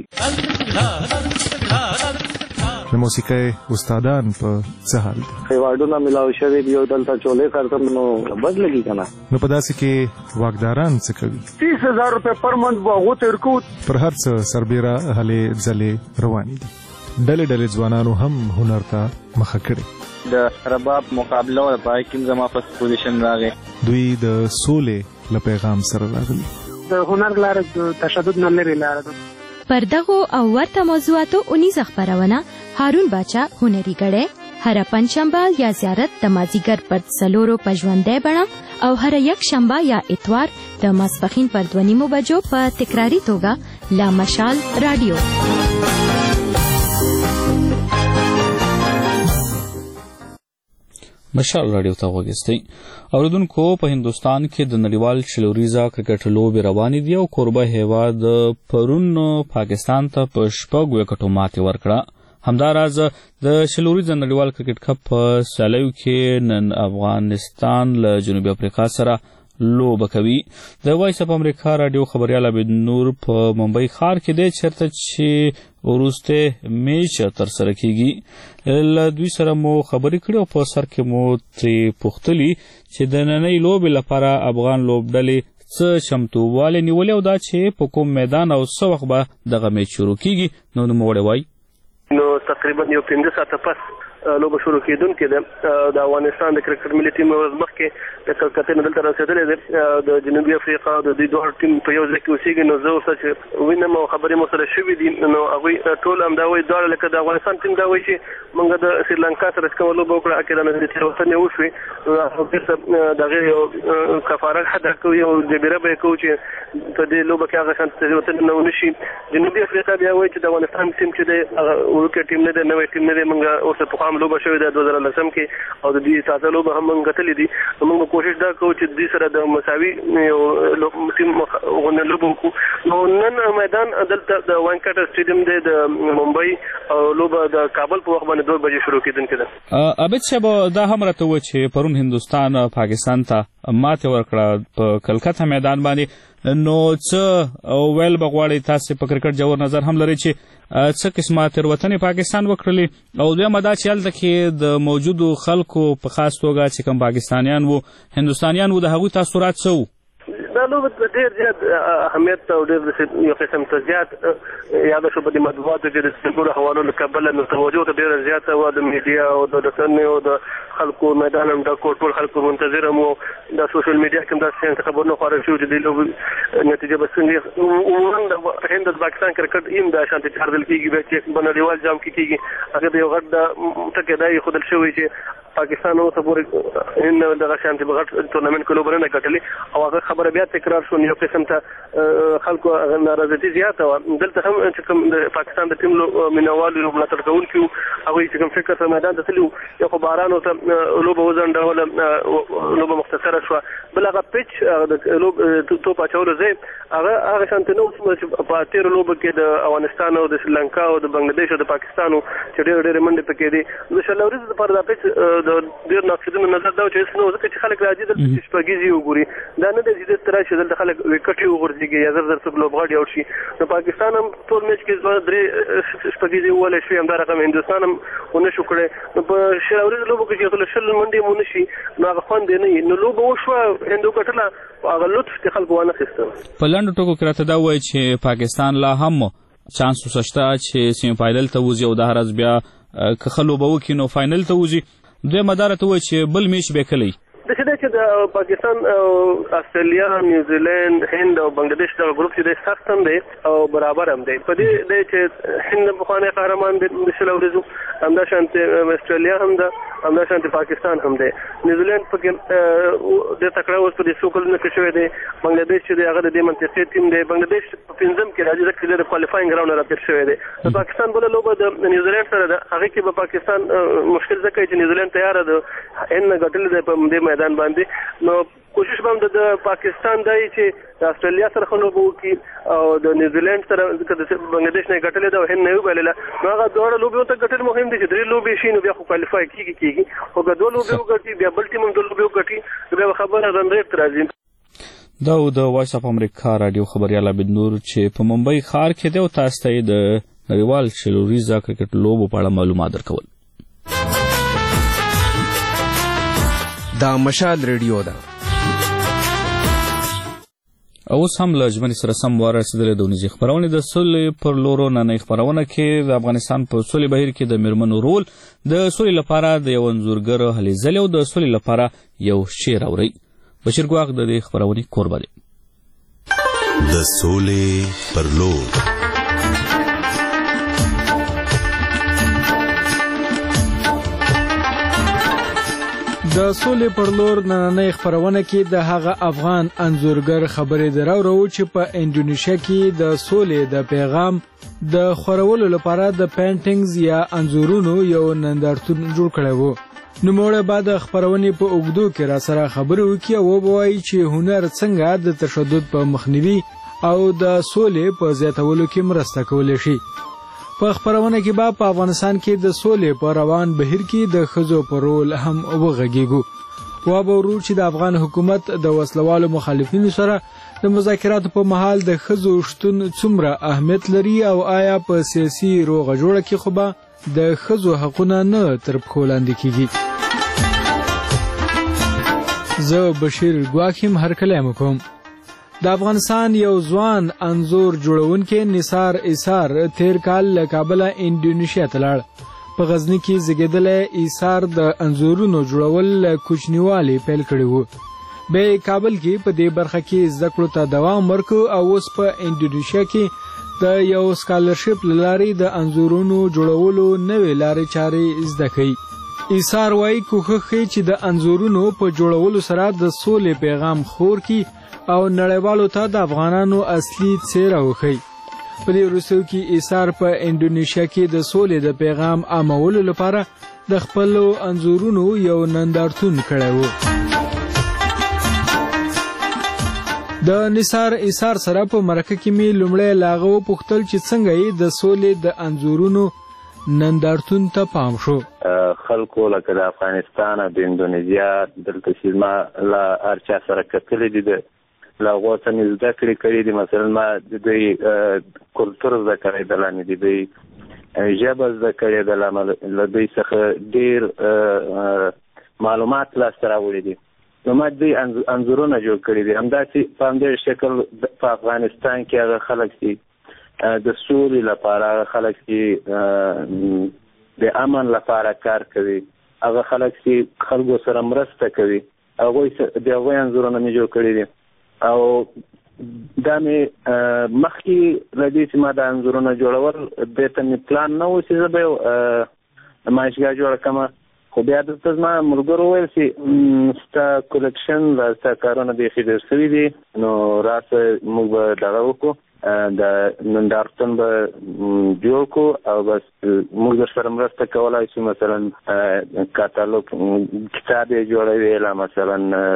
د موسیقۍ استادان په څه حال دي؟ ایوارډونه ملاو شوي دي او دلته چولې سرتم نو بد لګي که نه. نو په داسې کې واکداران څه کوي؟ 30,000 روپۍ پر منټ به هغو ته ورکوو. پر هر څه سربیره هلې ځلې روانې دي. ډلې ځوانانو هم هنر ته مخه کړې. د رباب مقابله لپاره کوم زما په پوزیشن راغی. دوی د سولې له پیغام سره راغلي. د هنر لاره د تشدد نه لرې لاره ده. پر دغو او ورته موضوعاتو اونیزه خپرونه هارون باچا هنري ګړی هر پنځشنبه یا زیارت د مازیګر پر 4 په ژوندۍ بڼه او هر یک شنبه یا اتوار د ماسپښین پر 2:30 بجو په تکراری توګه لا مشال رادیو. مشال رادیو ته وګورئ. اوریدونکو په هندستان کې د نړیوال شلوریزه کرکټ لوبې روانې دي او کوربه هیواد پرون پاکستان ته په 6 وکټو ماتې ورکړه. همداراز د شلوریزه نړیوال کرکټ کپ په سیالیو کې نن افغانستان له جنوبي افریقا سره لوبه کوي. د وایس اف امریکا رادیو خبريال عبد نور په ممبئی ښار کې دی چیرته چې وروسته میچ تر سره کیږي. له دوی سره مو خبرې کړې او په سر کې مو ترې پوښتلي چې د نننۍ لوبې لپاره افغان لوبډلې څه چمتووالی نیولې او دا چې په کوم میدان او څه وخت به دغه میچ شروع کیږي. نو نوموړی وایي نو تقریبا یو 15 ساعته پس لوبه شروع کېدونکې ده. د افغانستان د کرکټ ملي ټیم ورځ مخکې د کلکتې نه دلته رسېدلی دی. د جنوبي افریقا د دوی دواړو ټیم په یو ځای کې اوسېږي. نو زه ورسره چې وینم او خبرې مو سره شوي دي نو هغوی ټول همدا وایي دواړه لکه د افغانستان ټیم دا وایي چې موږ د سریلانکا سره چې کومه لوبه وکړه هغې کې د تېروتنې وشوې بېرته د هغې یو کفاره ادا کوي او جبیره به یې کوو چې په دې لوبه کې هغه شان تېروتنې نه ونه شي. جنوبي افریقا بیا وایي چې د افغانستان ټیم چې دی هغه وړوکی ټیم نه دی، نوی ټیم نه دی. موږ ورسره پخوا هم لوبه شوې ده 2010 کې او د دې تازه لوبه هم موږ کتلې دي. موږ کوشش دا کوو چې دوی سره د مساوي یو ټیم غونډه لوبه وکړو. نو نن میدان دلته د وانکټ سټیډیم دی د ممبئی او لوبه د کابل په وخت باندې 2 بجې شروع کېدونکې ده. عبید صاحب دا هم راته و چې پرون هندوستان پاکستان ته ماتې ورکړه په کلکته میدان باندې. نو څه ویل به غواړئ تاسې په کرکټ جوړ نظر هم لرئ چې څه قسمه تېروتنې پاکستان وکړلې او دویمه دا چې هلته کې د موجودو خلکو په خاص توګه چې کوم پاکستانیان وو هندوستانیان وو د هغوی تاثرات څه وو؟ دا لوبه ډېر زیات اهمیت او ډېر یو قسم ته زیات یاده شو په دې مطبوعاتو چې د سپینګورو حوالو له کبله نو توجه ته ډېره زیاته وه د میډیا او د رسنیو د خلکو میدان هم ډک و، ټول خلکو منتظر هم وو. د سوشل میډیا کې هم داسې خبرونه خپاره شوي چې دې لوبې نتیجه به څنګه عموما د هند د پاکستان کرکټ هم دا شانتې چارځل کېږي بیا چې په نړیوال جام کې کېږي. هغه د یو غټ ټکی دا یې ښودل شوی چې پاکستان اوس پورې ان دغه شانتي بغټ تورنمنت کې لوبونه ګټلې او هغه خبره بیا تکرار شو یو قسم ته خلکو ناراضي زیاته و دلته هم چې کوم د پاکستان د ټیم مینوالو ملاتړ کوونکي هغه چې کوم فکر ته میدان ته تلو یو خو باران او ته لوبه وزنډول لوبه مختصره شو بل هغه پیچ د لوب توپ اچولو ځای هغه شانتي نو چې په تیر لوبه کې د افغانستان او د سریلانکا او د بنگلاديش او د پاکستان چې ډېر منډه پکې دي د شلوريز لپاره دا پیچ د ډېر نقصدونو نظر دا چې نو ځکه چې خلک راځي د شپږیزي وګوري دا نه د دې تر چې د خلک وکټي وګورځي یا زر څه لوبغاړي او شي نو پاکستان هم ټول میچ کې درې شپږیزي ولې شوی هم دا رقم هندستان هم ونه شو کړی نو په شلوريز لوبو کې چې شل منډي مونږ شي نو هغه خوند نه نو لوبو وشو هندو کټله هغه لطف چې خلکو ونه خسته په لاندو ټکو کې راته دا وایي چې پاکستان لا هم چانس وسشته چې سیمی فائنل ته وځي او د هرڅ بیا که خلوبه وکړي نو فائنل ته وځي دوی مدار ته وایي چې بل میچ به کلی د چې د پاکستان استرالیا نیوزیلند هند او بنگلاديش دا ګروپ چې د سخت هم دی او برابر هم دی په دې د چې هند په خانه قهرمان د شلوريزو همدا شانتي استرالیا هم ده همدا شانتي پاکستان هم دی نیوزیلند په کې د تکړه اوس په دې سوکل نه کې شوی دی بنگلاديش چې هغه د منطقې ټیم دی بنگلاديش په پنځم کې راځي د کوالیفاینګ راوند راپیر شوی دی د پاکستان بل لوبه د نیوزیلند سره ده هغه کې به پاکستان مشکل ځکه چې نیوزیلند تیار ده ان غټل دی په دې میدان باندې نو کوشش به د پاکستان دی چې د استرالیا سره خلوبو کې او د نیوزیلند سره د بنگلاديش نه غټل دی هند نه ویل نو هغه دوه لوبو ته غټل مهم دي چې درې لوبې شي نو بیا خو کوالیفای کیږي او که دوه لوبې وګټي بیا بل ټیم هم دوه لوبې وګټي بیا خبره رن ریټ راځي دا د وایس اف امریکا رادیو خبريال عبد نور چې په ممبئی ښار کې دی او تاسو ته د نړیوال شلوريز کرکټ لوبو په اړه معلومات درکول دا مشال ریډیو ده اوس هم له ژمنې سره سم ورسېدلې د ونیزي خپرونې د سولې پر لورو نننۍ خپرونه کې د افغانستان په سولې بهیر کې د میرمنو رول د سولې لپاره د یو انځورګر هلې ځلې او د سولې لپاره یو شعر اورئ بشیر ګواغ د دې خپرونې کوربه دی د سولې پر لور د سولې پر لور نننۍ خپرونه کې د هغه افغان انځورګر خبرې دراوړو چې په انډونیشیا کې د سولې د پیغام د خورولو لپاره د پینټینګز یا انځورونو یو نندارتون جوړ کړی و نوموړی بعد خپرونې په اوږدو کې را سره خبرې وکړي او ووایي چې هنر څنګه د تشدد په مخنیوي او د سولې په زیاتولو کې مرسته کولی شي په خپرونه کې به په افغانستان کې د سولې په روان بهیر کې د ښځو په رول هم وغږیږو وابه ورو چې د افغان حکومت د وسلوالو مخالفینو سره د مذاکراتو په مهال د ښځو شتون څومره اهمیت لري او آیا په سیاسي روغه جوړه کې خو به د ښځو حقونه نه تر پښو لاندې کیږي زه بشیر ګواکیم هرکلی کوم د افغانستان یو ځوان انځور جوړونکی نثار ایثار تیر کال له کابله انډونیشیا ته لاړ په غزني کې زیږېدلی ایثار د انځورونو جوړول له کوچنیوالي پیل کړي وو بیا کابل کې په دې برخه کې زده کړو ته دوام ورکړ او اوس په انډونیشیا کې د یو سکالرشپ له لارې د انځورونو جوړولو نوې لارې چارې زده کوي ایثار وایي کوښښ کوي چې د انځورونو په جوړولو سره د سولې پیغام خور کړي او نړیوالو ته د افغانانو اصلي څیره وښیي په دې وروستیو کې ایثار په انډونیشیا کې د سولې د پیغام عامولو لپاره د خپلو انځورونو یو نندارتون کړی و د نثار ایثار سره په مرکه کې مې لومړی له هغه وپوښتل چې څنګه یې د سولې د انځورونو نندارتون ته پام شو خلکو لکه د افغانستان او د اندونیزیا دلته چې ما له هر چا سره کتلي دي له هغو څه مې زده کړې کړي دي مثلا ما د دوی کلتور زده کړی ده لاندې د دوی ژبه زده کړې ده له دوی څخه ډېر معلومات لاسته راوړي دي نو ما دوی انځورونه جوړ کړي دي همداسې په همدې شکل په افغانستان کې هغه خلک دي د سولې لپاره خلک چې د امن لپاره کار کوي هغه خلک چې خلکو سره مرسته کوي هغوی د هغوی انځورونه مې جوړ کړي دي او دا مې مخکې له دې چې ما دا انځورونه جوړول دې ته مې پلان نه و چې زه به یو نمایشګاه جوړه کړم خو بیا دلته زما ملګرو وویل چې ستا کلکشن له ستا کارونه بیخي ډېر شوي دي نو راسه موږ به دغه وکړو د نندارتون به جوړ کړو او بس موږ در سره مرسته کولی شو مثلا کاتالوګ کتاب یې جوړوي لا مثلا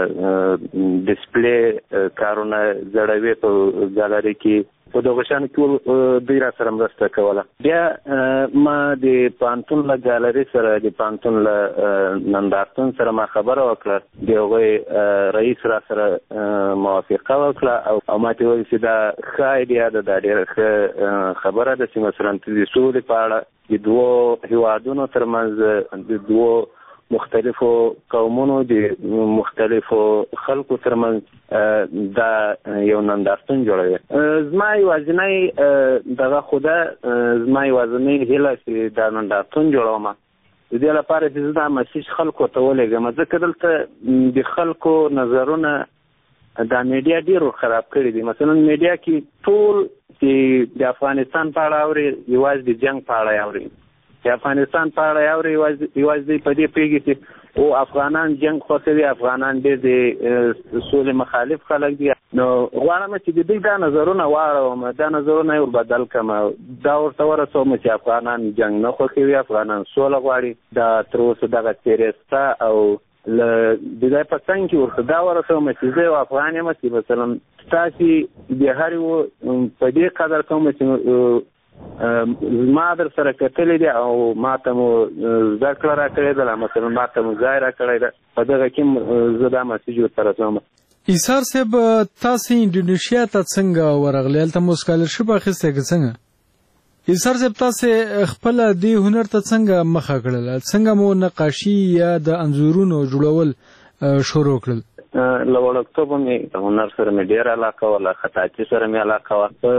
ډسپلی کارونه زړوي په ګالري کې په دغه شان ټول دوی را سره مرسته کوله. بیا ما د پانتون له ګالري سره د پانتون له نندارتون سره ما خبره وکړه د هغوی رئیس را سره موافقه وکړه او ما ته وویل چې دا ښه ایډیا ده دا ډېره ښه خبره ده چې مثلا د سولې په اړه د دوو هیوادونو ترمنځ د دوو مختلفو قومونو د مختلفو خلکو ترمنځ دا یو نندارتون جوړوي. زما یوازینی دغه خو ده زما یوازینی هیله چې دا نندارتون جوړوم د دې لپاره چې زه دا مسیج خلکو ته ولېږم ځکه دلته د خلکو نظرونه دا میډیا ډېر خراب کړي دي. مثلا میډیا کې ټول چې د افغانستان په اړه اوري یوازې د جنګ په اړه اوري د افغانستان په اړه اوري یوازې په دې پوهېږي چې او افغانان جنګ خوښوي افغانان ډېر د سولې مخالف خلک دي. نو غواړم چې د دوی دا نظرونه واړوم دا نظرونه یې ور بدل کړم دا ورته ورسوم چې افغانان جنګ نه خوښوي افغانان سوله غواړي دا تر اوسه دغه تېرېسته او له د دې په څنګ کې ورته دا ورسوم چې زه یو افغان یم چې مثلا ستاسې د هر یو په دې قدر کوم چې ما در سره کتلی دی او ما ته مو زده کړه راکړې ده مثلا ما ته مو ځای راکړی ده په دغه کې زه دا مسیج ورته رسوم. ایثار صاحب تاسې انډونیشیا ته څنګه ورغلی هلته مو سکالرشپ اخیستی که څنګه؟ ایثار صاحب تاسې خپله دې هنر ته څنګه مخه کړله څنګه مو نقاشي یا د انځورونو جوړول شروع کړل؟ له وړکتوبه مې د هنر سره مې ډېره علاقه وه له خطاطي سره مې علاقه وه. په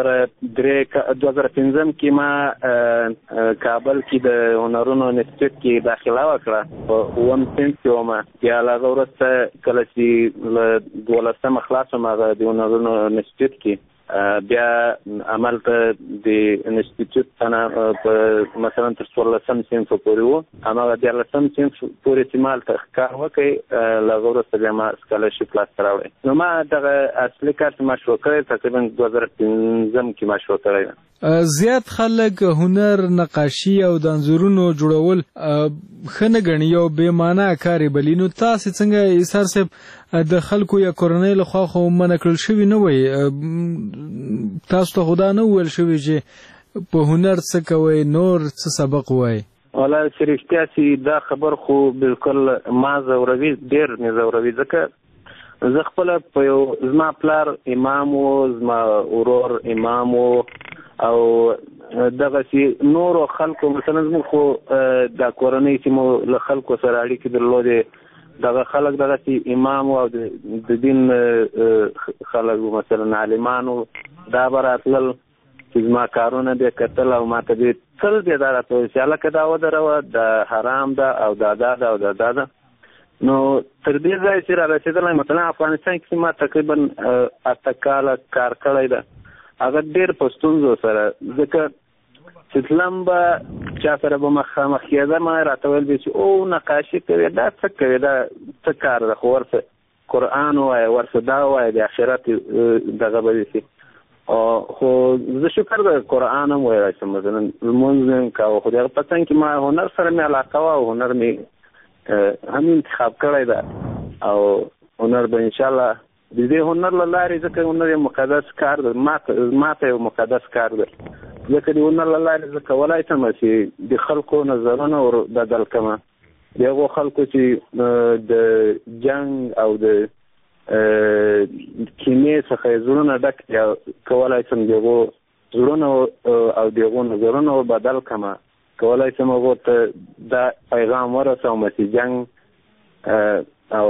2015 کې ما کابل کې د هنرونو انسټیټیوټ کې داخله وکړه په 1 صنف کې وم. بیا له هغه وروسته کله چې له 12 خلاص وم هغه د هنرونو انسټیټیوټ کې بیا عملته د انسټیټیوټ نه په مثلا تر 14 صنف پورې وو هماغه 14 صنف پورې چې ما هلته کار وکړی له هغه وروسته بیا ما سکالرشپ لاسته راوړی. نو ما دغه اصلي کار چې ما شروع کړی تقریبا 2015 کې ما شروع کړی. زیات خلک هنر نقاشي او د انځورونو جوړول ښه نه ګڼي یو بې معنا کار یې بلي. نو تاسې څنګه ایثار صاحب د خلکو یا کورنۍ لخوا خو منع کړل شوي نه وی تاسو ته خو دا نه وویل شوي چې په هنر څه کوئ نور څه سبق وایي؟ والله چې رښتیا چې دا خبر خو بالکل ما ځوروي ډېر مې ځوروي ځکه زه خپله په یو زما پلار امام و زما ورور امام و او دغسې نورو خلکو مثلا زموږ خو دا کورنۍ چې مو له خلکو سره اړیکې درلودې دغه خلک دغسې امام او د دین خلک مثلا عالمانو دا به راتلل چې زما کارونه به کتل او ما ته به تل به دا راته ویل چې هلکه دا ودروه دا حرام ده او دا ده او دا ده. نو تر دې ځایه چې را رسېدلی مثلا افغانستان کې ما تقریبا 8 کاله کار کړی ده هغه ډېر په ستونزو سره ځکه چې تلم به چا سره به مخامخ کېدم راته ویل به چې او نقاشي کوې دا څه کوې دا څه کار ده خو ورسه قرآن ووایه ورسه دا ووایه د آخرت دغه به دې شي. خو زه شکر د قرآن هم ویلی شم مثلا لمونځ مې کوه خو د هغه په څنګ کې ما هنر سره مې علاقه وه او هنر مې هم انتخاب کړی ده او هنر به انشاءالله د دې هنر له لارې ځکه هنر یو مقدس کار ده ما ته یو مقدس کار ده ځکه د هنر له لارې زه کولی شم چې د خلکو نظرونه ور بدل کړم د هغو خلکو چې د جنګ او د کینې څخه یې زړونه ډک دي کولی شم د هغو زړونه او د هغو نظرونه ور بدل کړم کولی شم هغو ته دا پیغام ورسوم چې جنګ او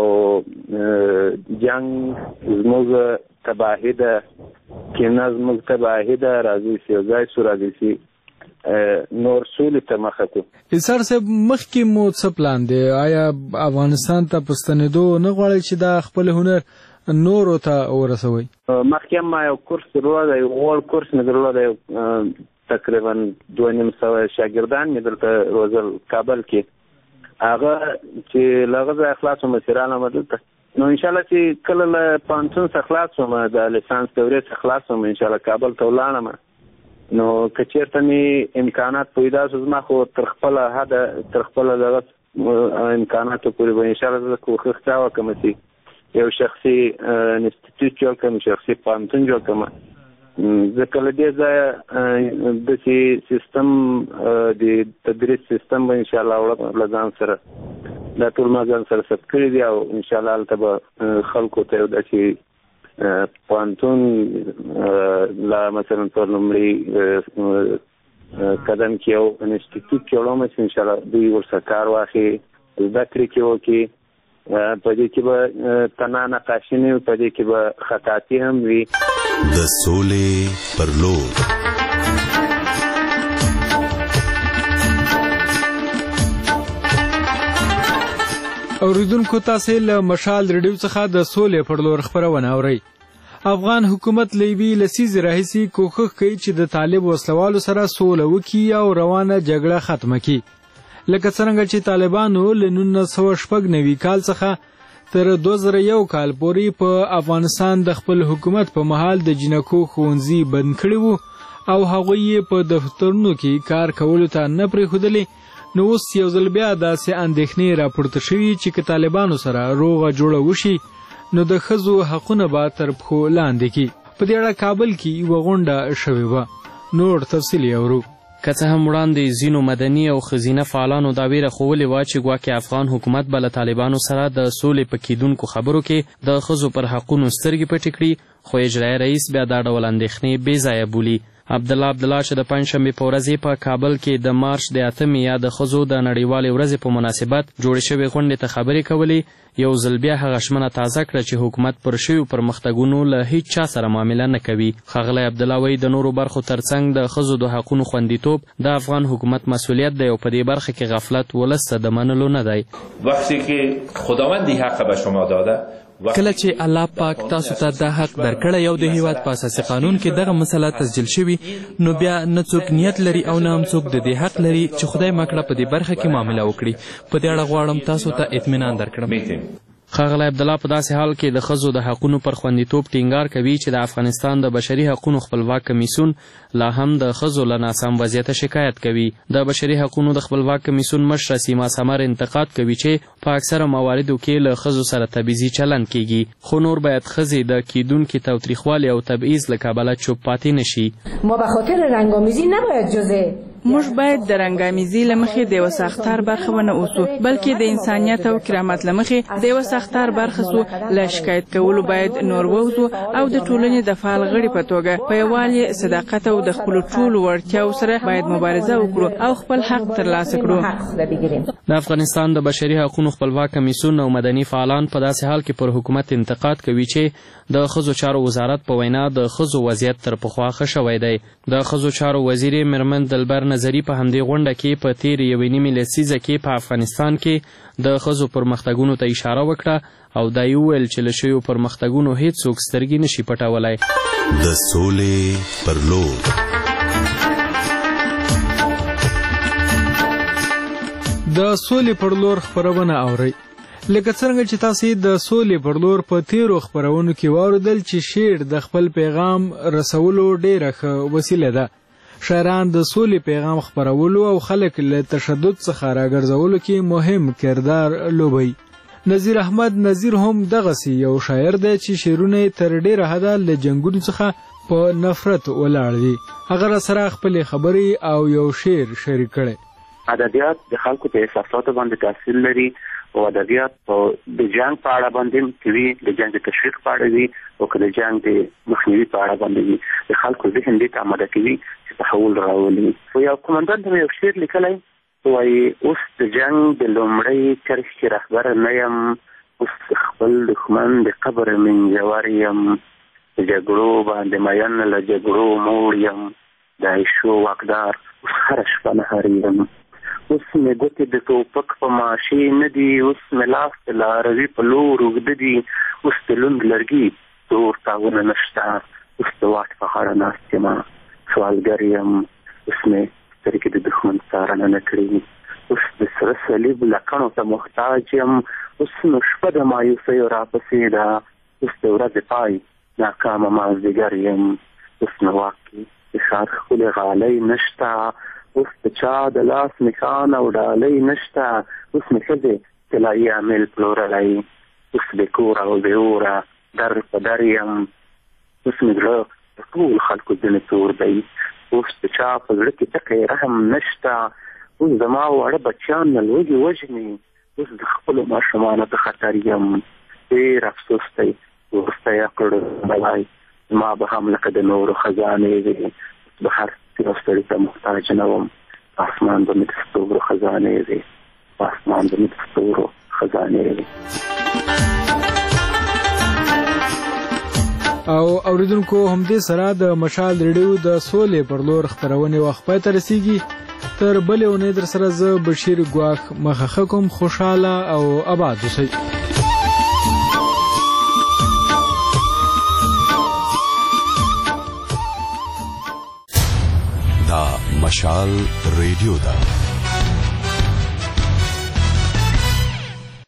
جنګ زموږ تباهي ده کینه زموږ تباهي ده راځئ چې یو ځای شو راځئ چې نور سولې ته مخه کړو. ایثار صاحب مخکې مو څه پلان دی آیا افغانستان ته په ستنېدو نه غواړئ چې دا خپل هنر نورو ته ورسوئ؟ مخکې ما یو کورس درلوده یو غوړ کورس مې درلوده تقریبا 250 شاګردان مې دلته روزل کابل کې هغه چې لغه اخلاص مسیرانه مدته نو ان شاء الله چې کله له پانتون څخه خلاص وم د لیسانس دورې څخه خلاص وم ان شاء الله کابل ته ولاړم نو کچېرته می امکانات پیدا شو زما خو تر خپل حد تر خپل دغه امکاناتو پورې به ان شاء الله کوښښ وکړم چې یو شخصي انسټیټیوټ جوړ کړم شخصي پانتون جوړ کړم ځکه له دې ځایه د سیستم د تدریس سیستم به ان شاء الله وړم له ځان سره دا ټول ما ځان سره ثبت کړي دي او ان شاء الله هلته به خلکو ته یو داسې پوهنتون لا مثلا پر لومړي قدم کې یو انسټیټیوټ جوړوم چې ان شاء الله دوی ورسره کار واخلي زده کړې کې وکړي په دې کې به تنها نقاشي نه وي په دې کې به خطاطي هم وي د سولې پر لور اوریدونکو تاسو له مشال ریډیو څخه د سولې پر لور خبرونه اورئ. افغان حکومت لیبي لسیز راهسي کوښښ کوي چې د طالب وسلوالو سره سوله وکړي او روانه جګړه ختمه کړي لکه څنګه چې طالبانو له 1996 کال څخه تر 2001 کال پورې په افغانستان د خپل حکومت په مهال د جنکو ښوونځي بند کړي وو او هغوی په دفترونو کې کار کولو ته نه پرېښودلې. نو اوس یو ځل بیا داسې اندېښنې راپورته شوي چې که طالبانو سره روغه جوړه وشي نو د ښځو حقونه به تر پښو لاندې کړي. په دې اړه کابل کې یوه غونډه شوې وه. نور تفصیل یې اورو. که څه هم وړاندې ځینو مدني او ښځینه فعالانو دا ویره ښوولې وه چې ګواکې افغان حکومت به له طالبانو سره د سولې په کیدونکو خبرو کې د ښځو پر حقونو سترګې پټې کړي خو اجرایي رئیس بیا دا ډول اندېښنې بې ځایه بولي. عبدالله چې د پنجشنبې په ورځ په کابل کې د مارچ د 8 یا د ښځو د نړیوالې ورځې په مناسبت جوړې شوې غونډې ته خبرې کولې یو ځل بیا هغه ژمنه تازه کړه چې حکومت پر شویو پرمختګونو له هیڅ چا سره معامله نه کوي. ښاغلی عبدالله وایي د نورو برخو ترڅنګ د ښځو د حقونو خوندیتوب د افغان حکومت مسؤلیت دی او په دې برخه کې غفلت ولس ته د منلو نه دی. وقتی که خداوند حق به شما داده کله چې الله پاک تاسو ته دا حق درکړی او د هیواد په اساسي قانون کې دغه مسله تسجیل شوي نو بیا نه څوک نیت لري او نه هم څوک د دې حق لري چې خدای مکړه په دې برخه کې معامله وکړي. په دې اړه غواړم تاسو ته اطمینان درکړم. ښاغلی عبدالله په داسې حال کې د ښځو د حقونو پر خوندیتوب ټینګار کوي چې د افغانستان د بشري حقونو خپلواک کمیسیون لا هم د ښځو له ناسم وضعیته شکایت کوي. د بشري حقونو د خپلواک کمیسیون مشره سیما سمر انتقاد کوي چې په اکثره مواردو کې له ښځو سره تبعیضي چلند کیږي خو نور باید ښځې د کیدونکي تاوتریخوالي او تبعیض له کبله چوپ پاتې نشي. ما به خاطر رنگ‌آمیزی نباید جزء موږ باید د رنګامیزي له مخې د یوه ساختار برخه ونه اوسو بلکې د انسانیت او کرامت له مخې د یوه ساختار برخه سو. له شکایت کولو باید نور ووځو او د ټولنې د فعال غړي په توګه په یووالي صداقت او د خپلو ټولو وړتیاو سره باید مبارزه وکړو او خپل حق ترلاسه کړو. د افغانستان د بشري حقونو خپلواک کمیسیون او مدني فعالان په داسې حال کې پر حکومت انتقاد کوي چې د ښځو چارو وزارت په وینا د ښځو وضعیت تر پخوا ښه شوی دی. د ښځو چارو وزیرې میرمن دلبر نظري په همدې غونډه کې په تېرې یوې نیمې لسیزه کې په افغانستان کې د ښځو پرمختګونو ته اشاره وکړه او دا یې وویل چې له شویو پرمختګونو هیڅوک سترګې نشي پټولی. د سولې پر لور د سولې پر لور خبرونه اورئ. لکه څنګه چې تاسو د سولې پر لور په تیرو خبرونو کې واوریدل چې شعر د خپل پیغام رسولو ډیره ښه وسیله ده. شاعران د سولې پیغام خپرولو او خلک له تشدد څخه راګرځولو کې مهم کردار لوبوي. نذیر احمد نذیر هم دغسې یو شاعر دی چې شعرونه تر ډیره حده له جنګونو څخه په نفرت ولاړ دي. هغه سره خپلې خبرې او یو شعر شریک کړی. ادبیات د خلکو په احساساتو باندې تاثیر لري او ادبیات د جنگ په اړه باندې کوي د جنگ د تشویق په اړه وي او که د جنگ د مخنیوي په اړه باندې وي د خلکو ذهن دې ته آماده کوي چې تحول راولي. یو قومندان ته یو شعر لیکلی وایي اوس د جنگ د لومړۍ کرښې رهبر نه یم اوس خپل دښمن د قبر منجور یم د جګړو باندې مین له جګړو موړ یم د عیشو واکدار اوس هره شپه نهر یم اوس مې ګوتې د ټوپک په ماشې نه دي اوس مې لاس د لاروي په لور اوږده دي اوس د لوند لرګي تور تاونه نشته اوس د واټ په غاړه ناست یم سوالګر یم اوس مې سترګې د دښمن څارنه نه کړي اوس د سره صلیب لکڼو ته محتاج یم. اوس نو شپه د مایوسیو راپسې ده، اوس د ورځې پای ناکامه مازدیګر یم. اوس نو واقع د ښار ښکلې غالۍ نشته، اوس د چا د لاس نښان او ډالۍ نشته. اوس مې ښځې طلایي عامل پلورلی، اوس بې کوره او بې اوره در په در یم. اوس مې زړه د ټول خلکو ځینې تور دی، اوس د چا په زړه کې ټکی رحم نشته. اوس زما واړه بچیان نه لوږې وژني، اوس د خپلو ماشومانو په خطر یم. ډېر افسوس دی وروستی کړو بلای، زما به هم لکه د نورو خزانې وي، به هر یو سړي ته محتاج نه وم. اسمان به مې د ستورو خزانې وي، اسمان به مې د ستورو خزانې وي. او اوریدونکو همدې سره د مشال ریډیو د سولې پر لور خپرونې وخت پای ته رسیږي. تر بلې اونۍ در سره زه بشیر ګواښ مخه کوم. خوشحاله او آباد اوسئ. دا مشال ریډیو ده.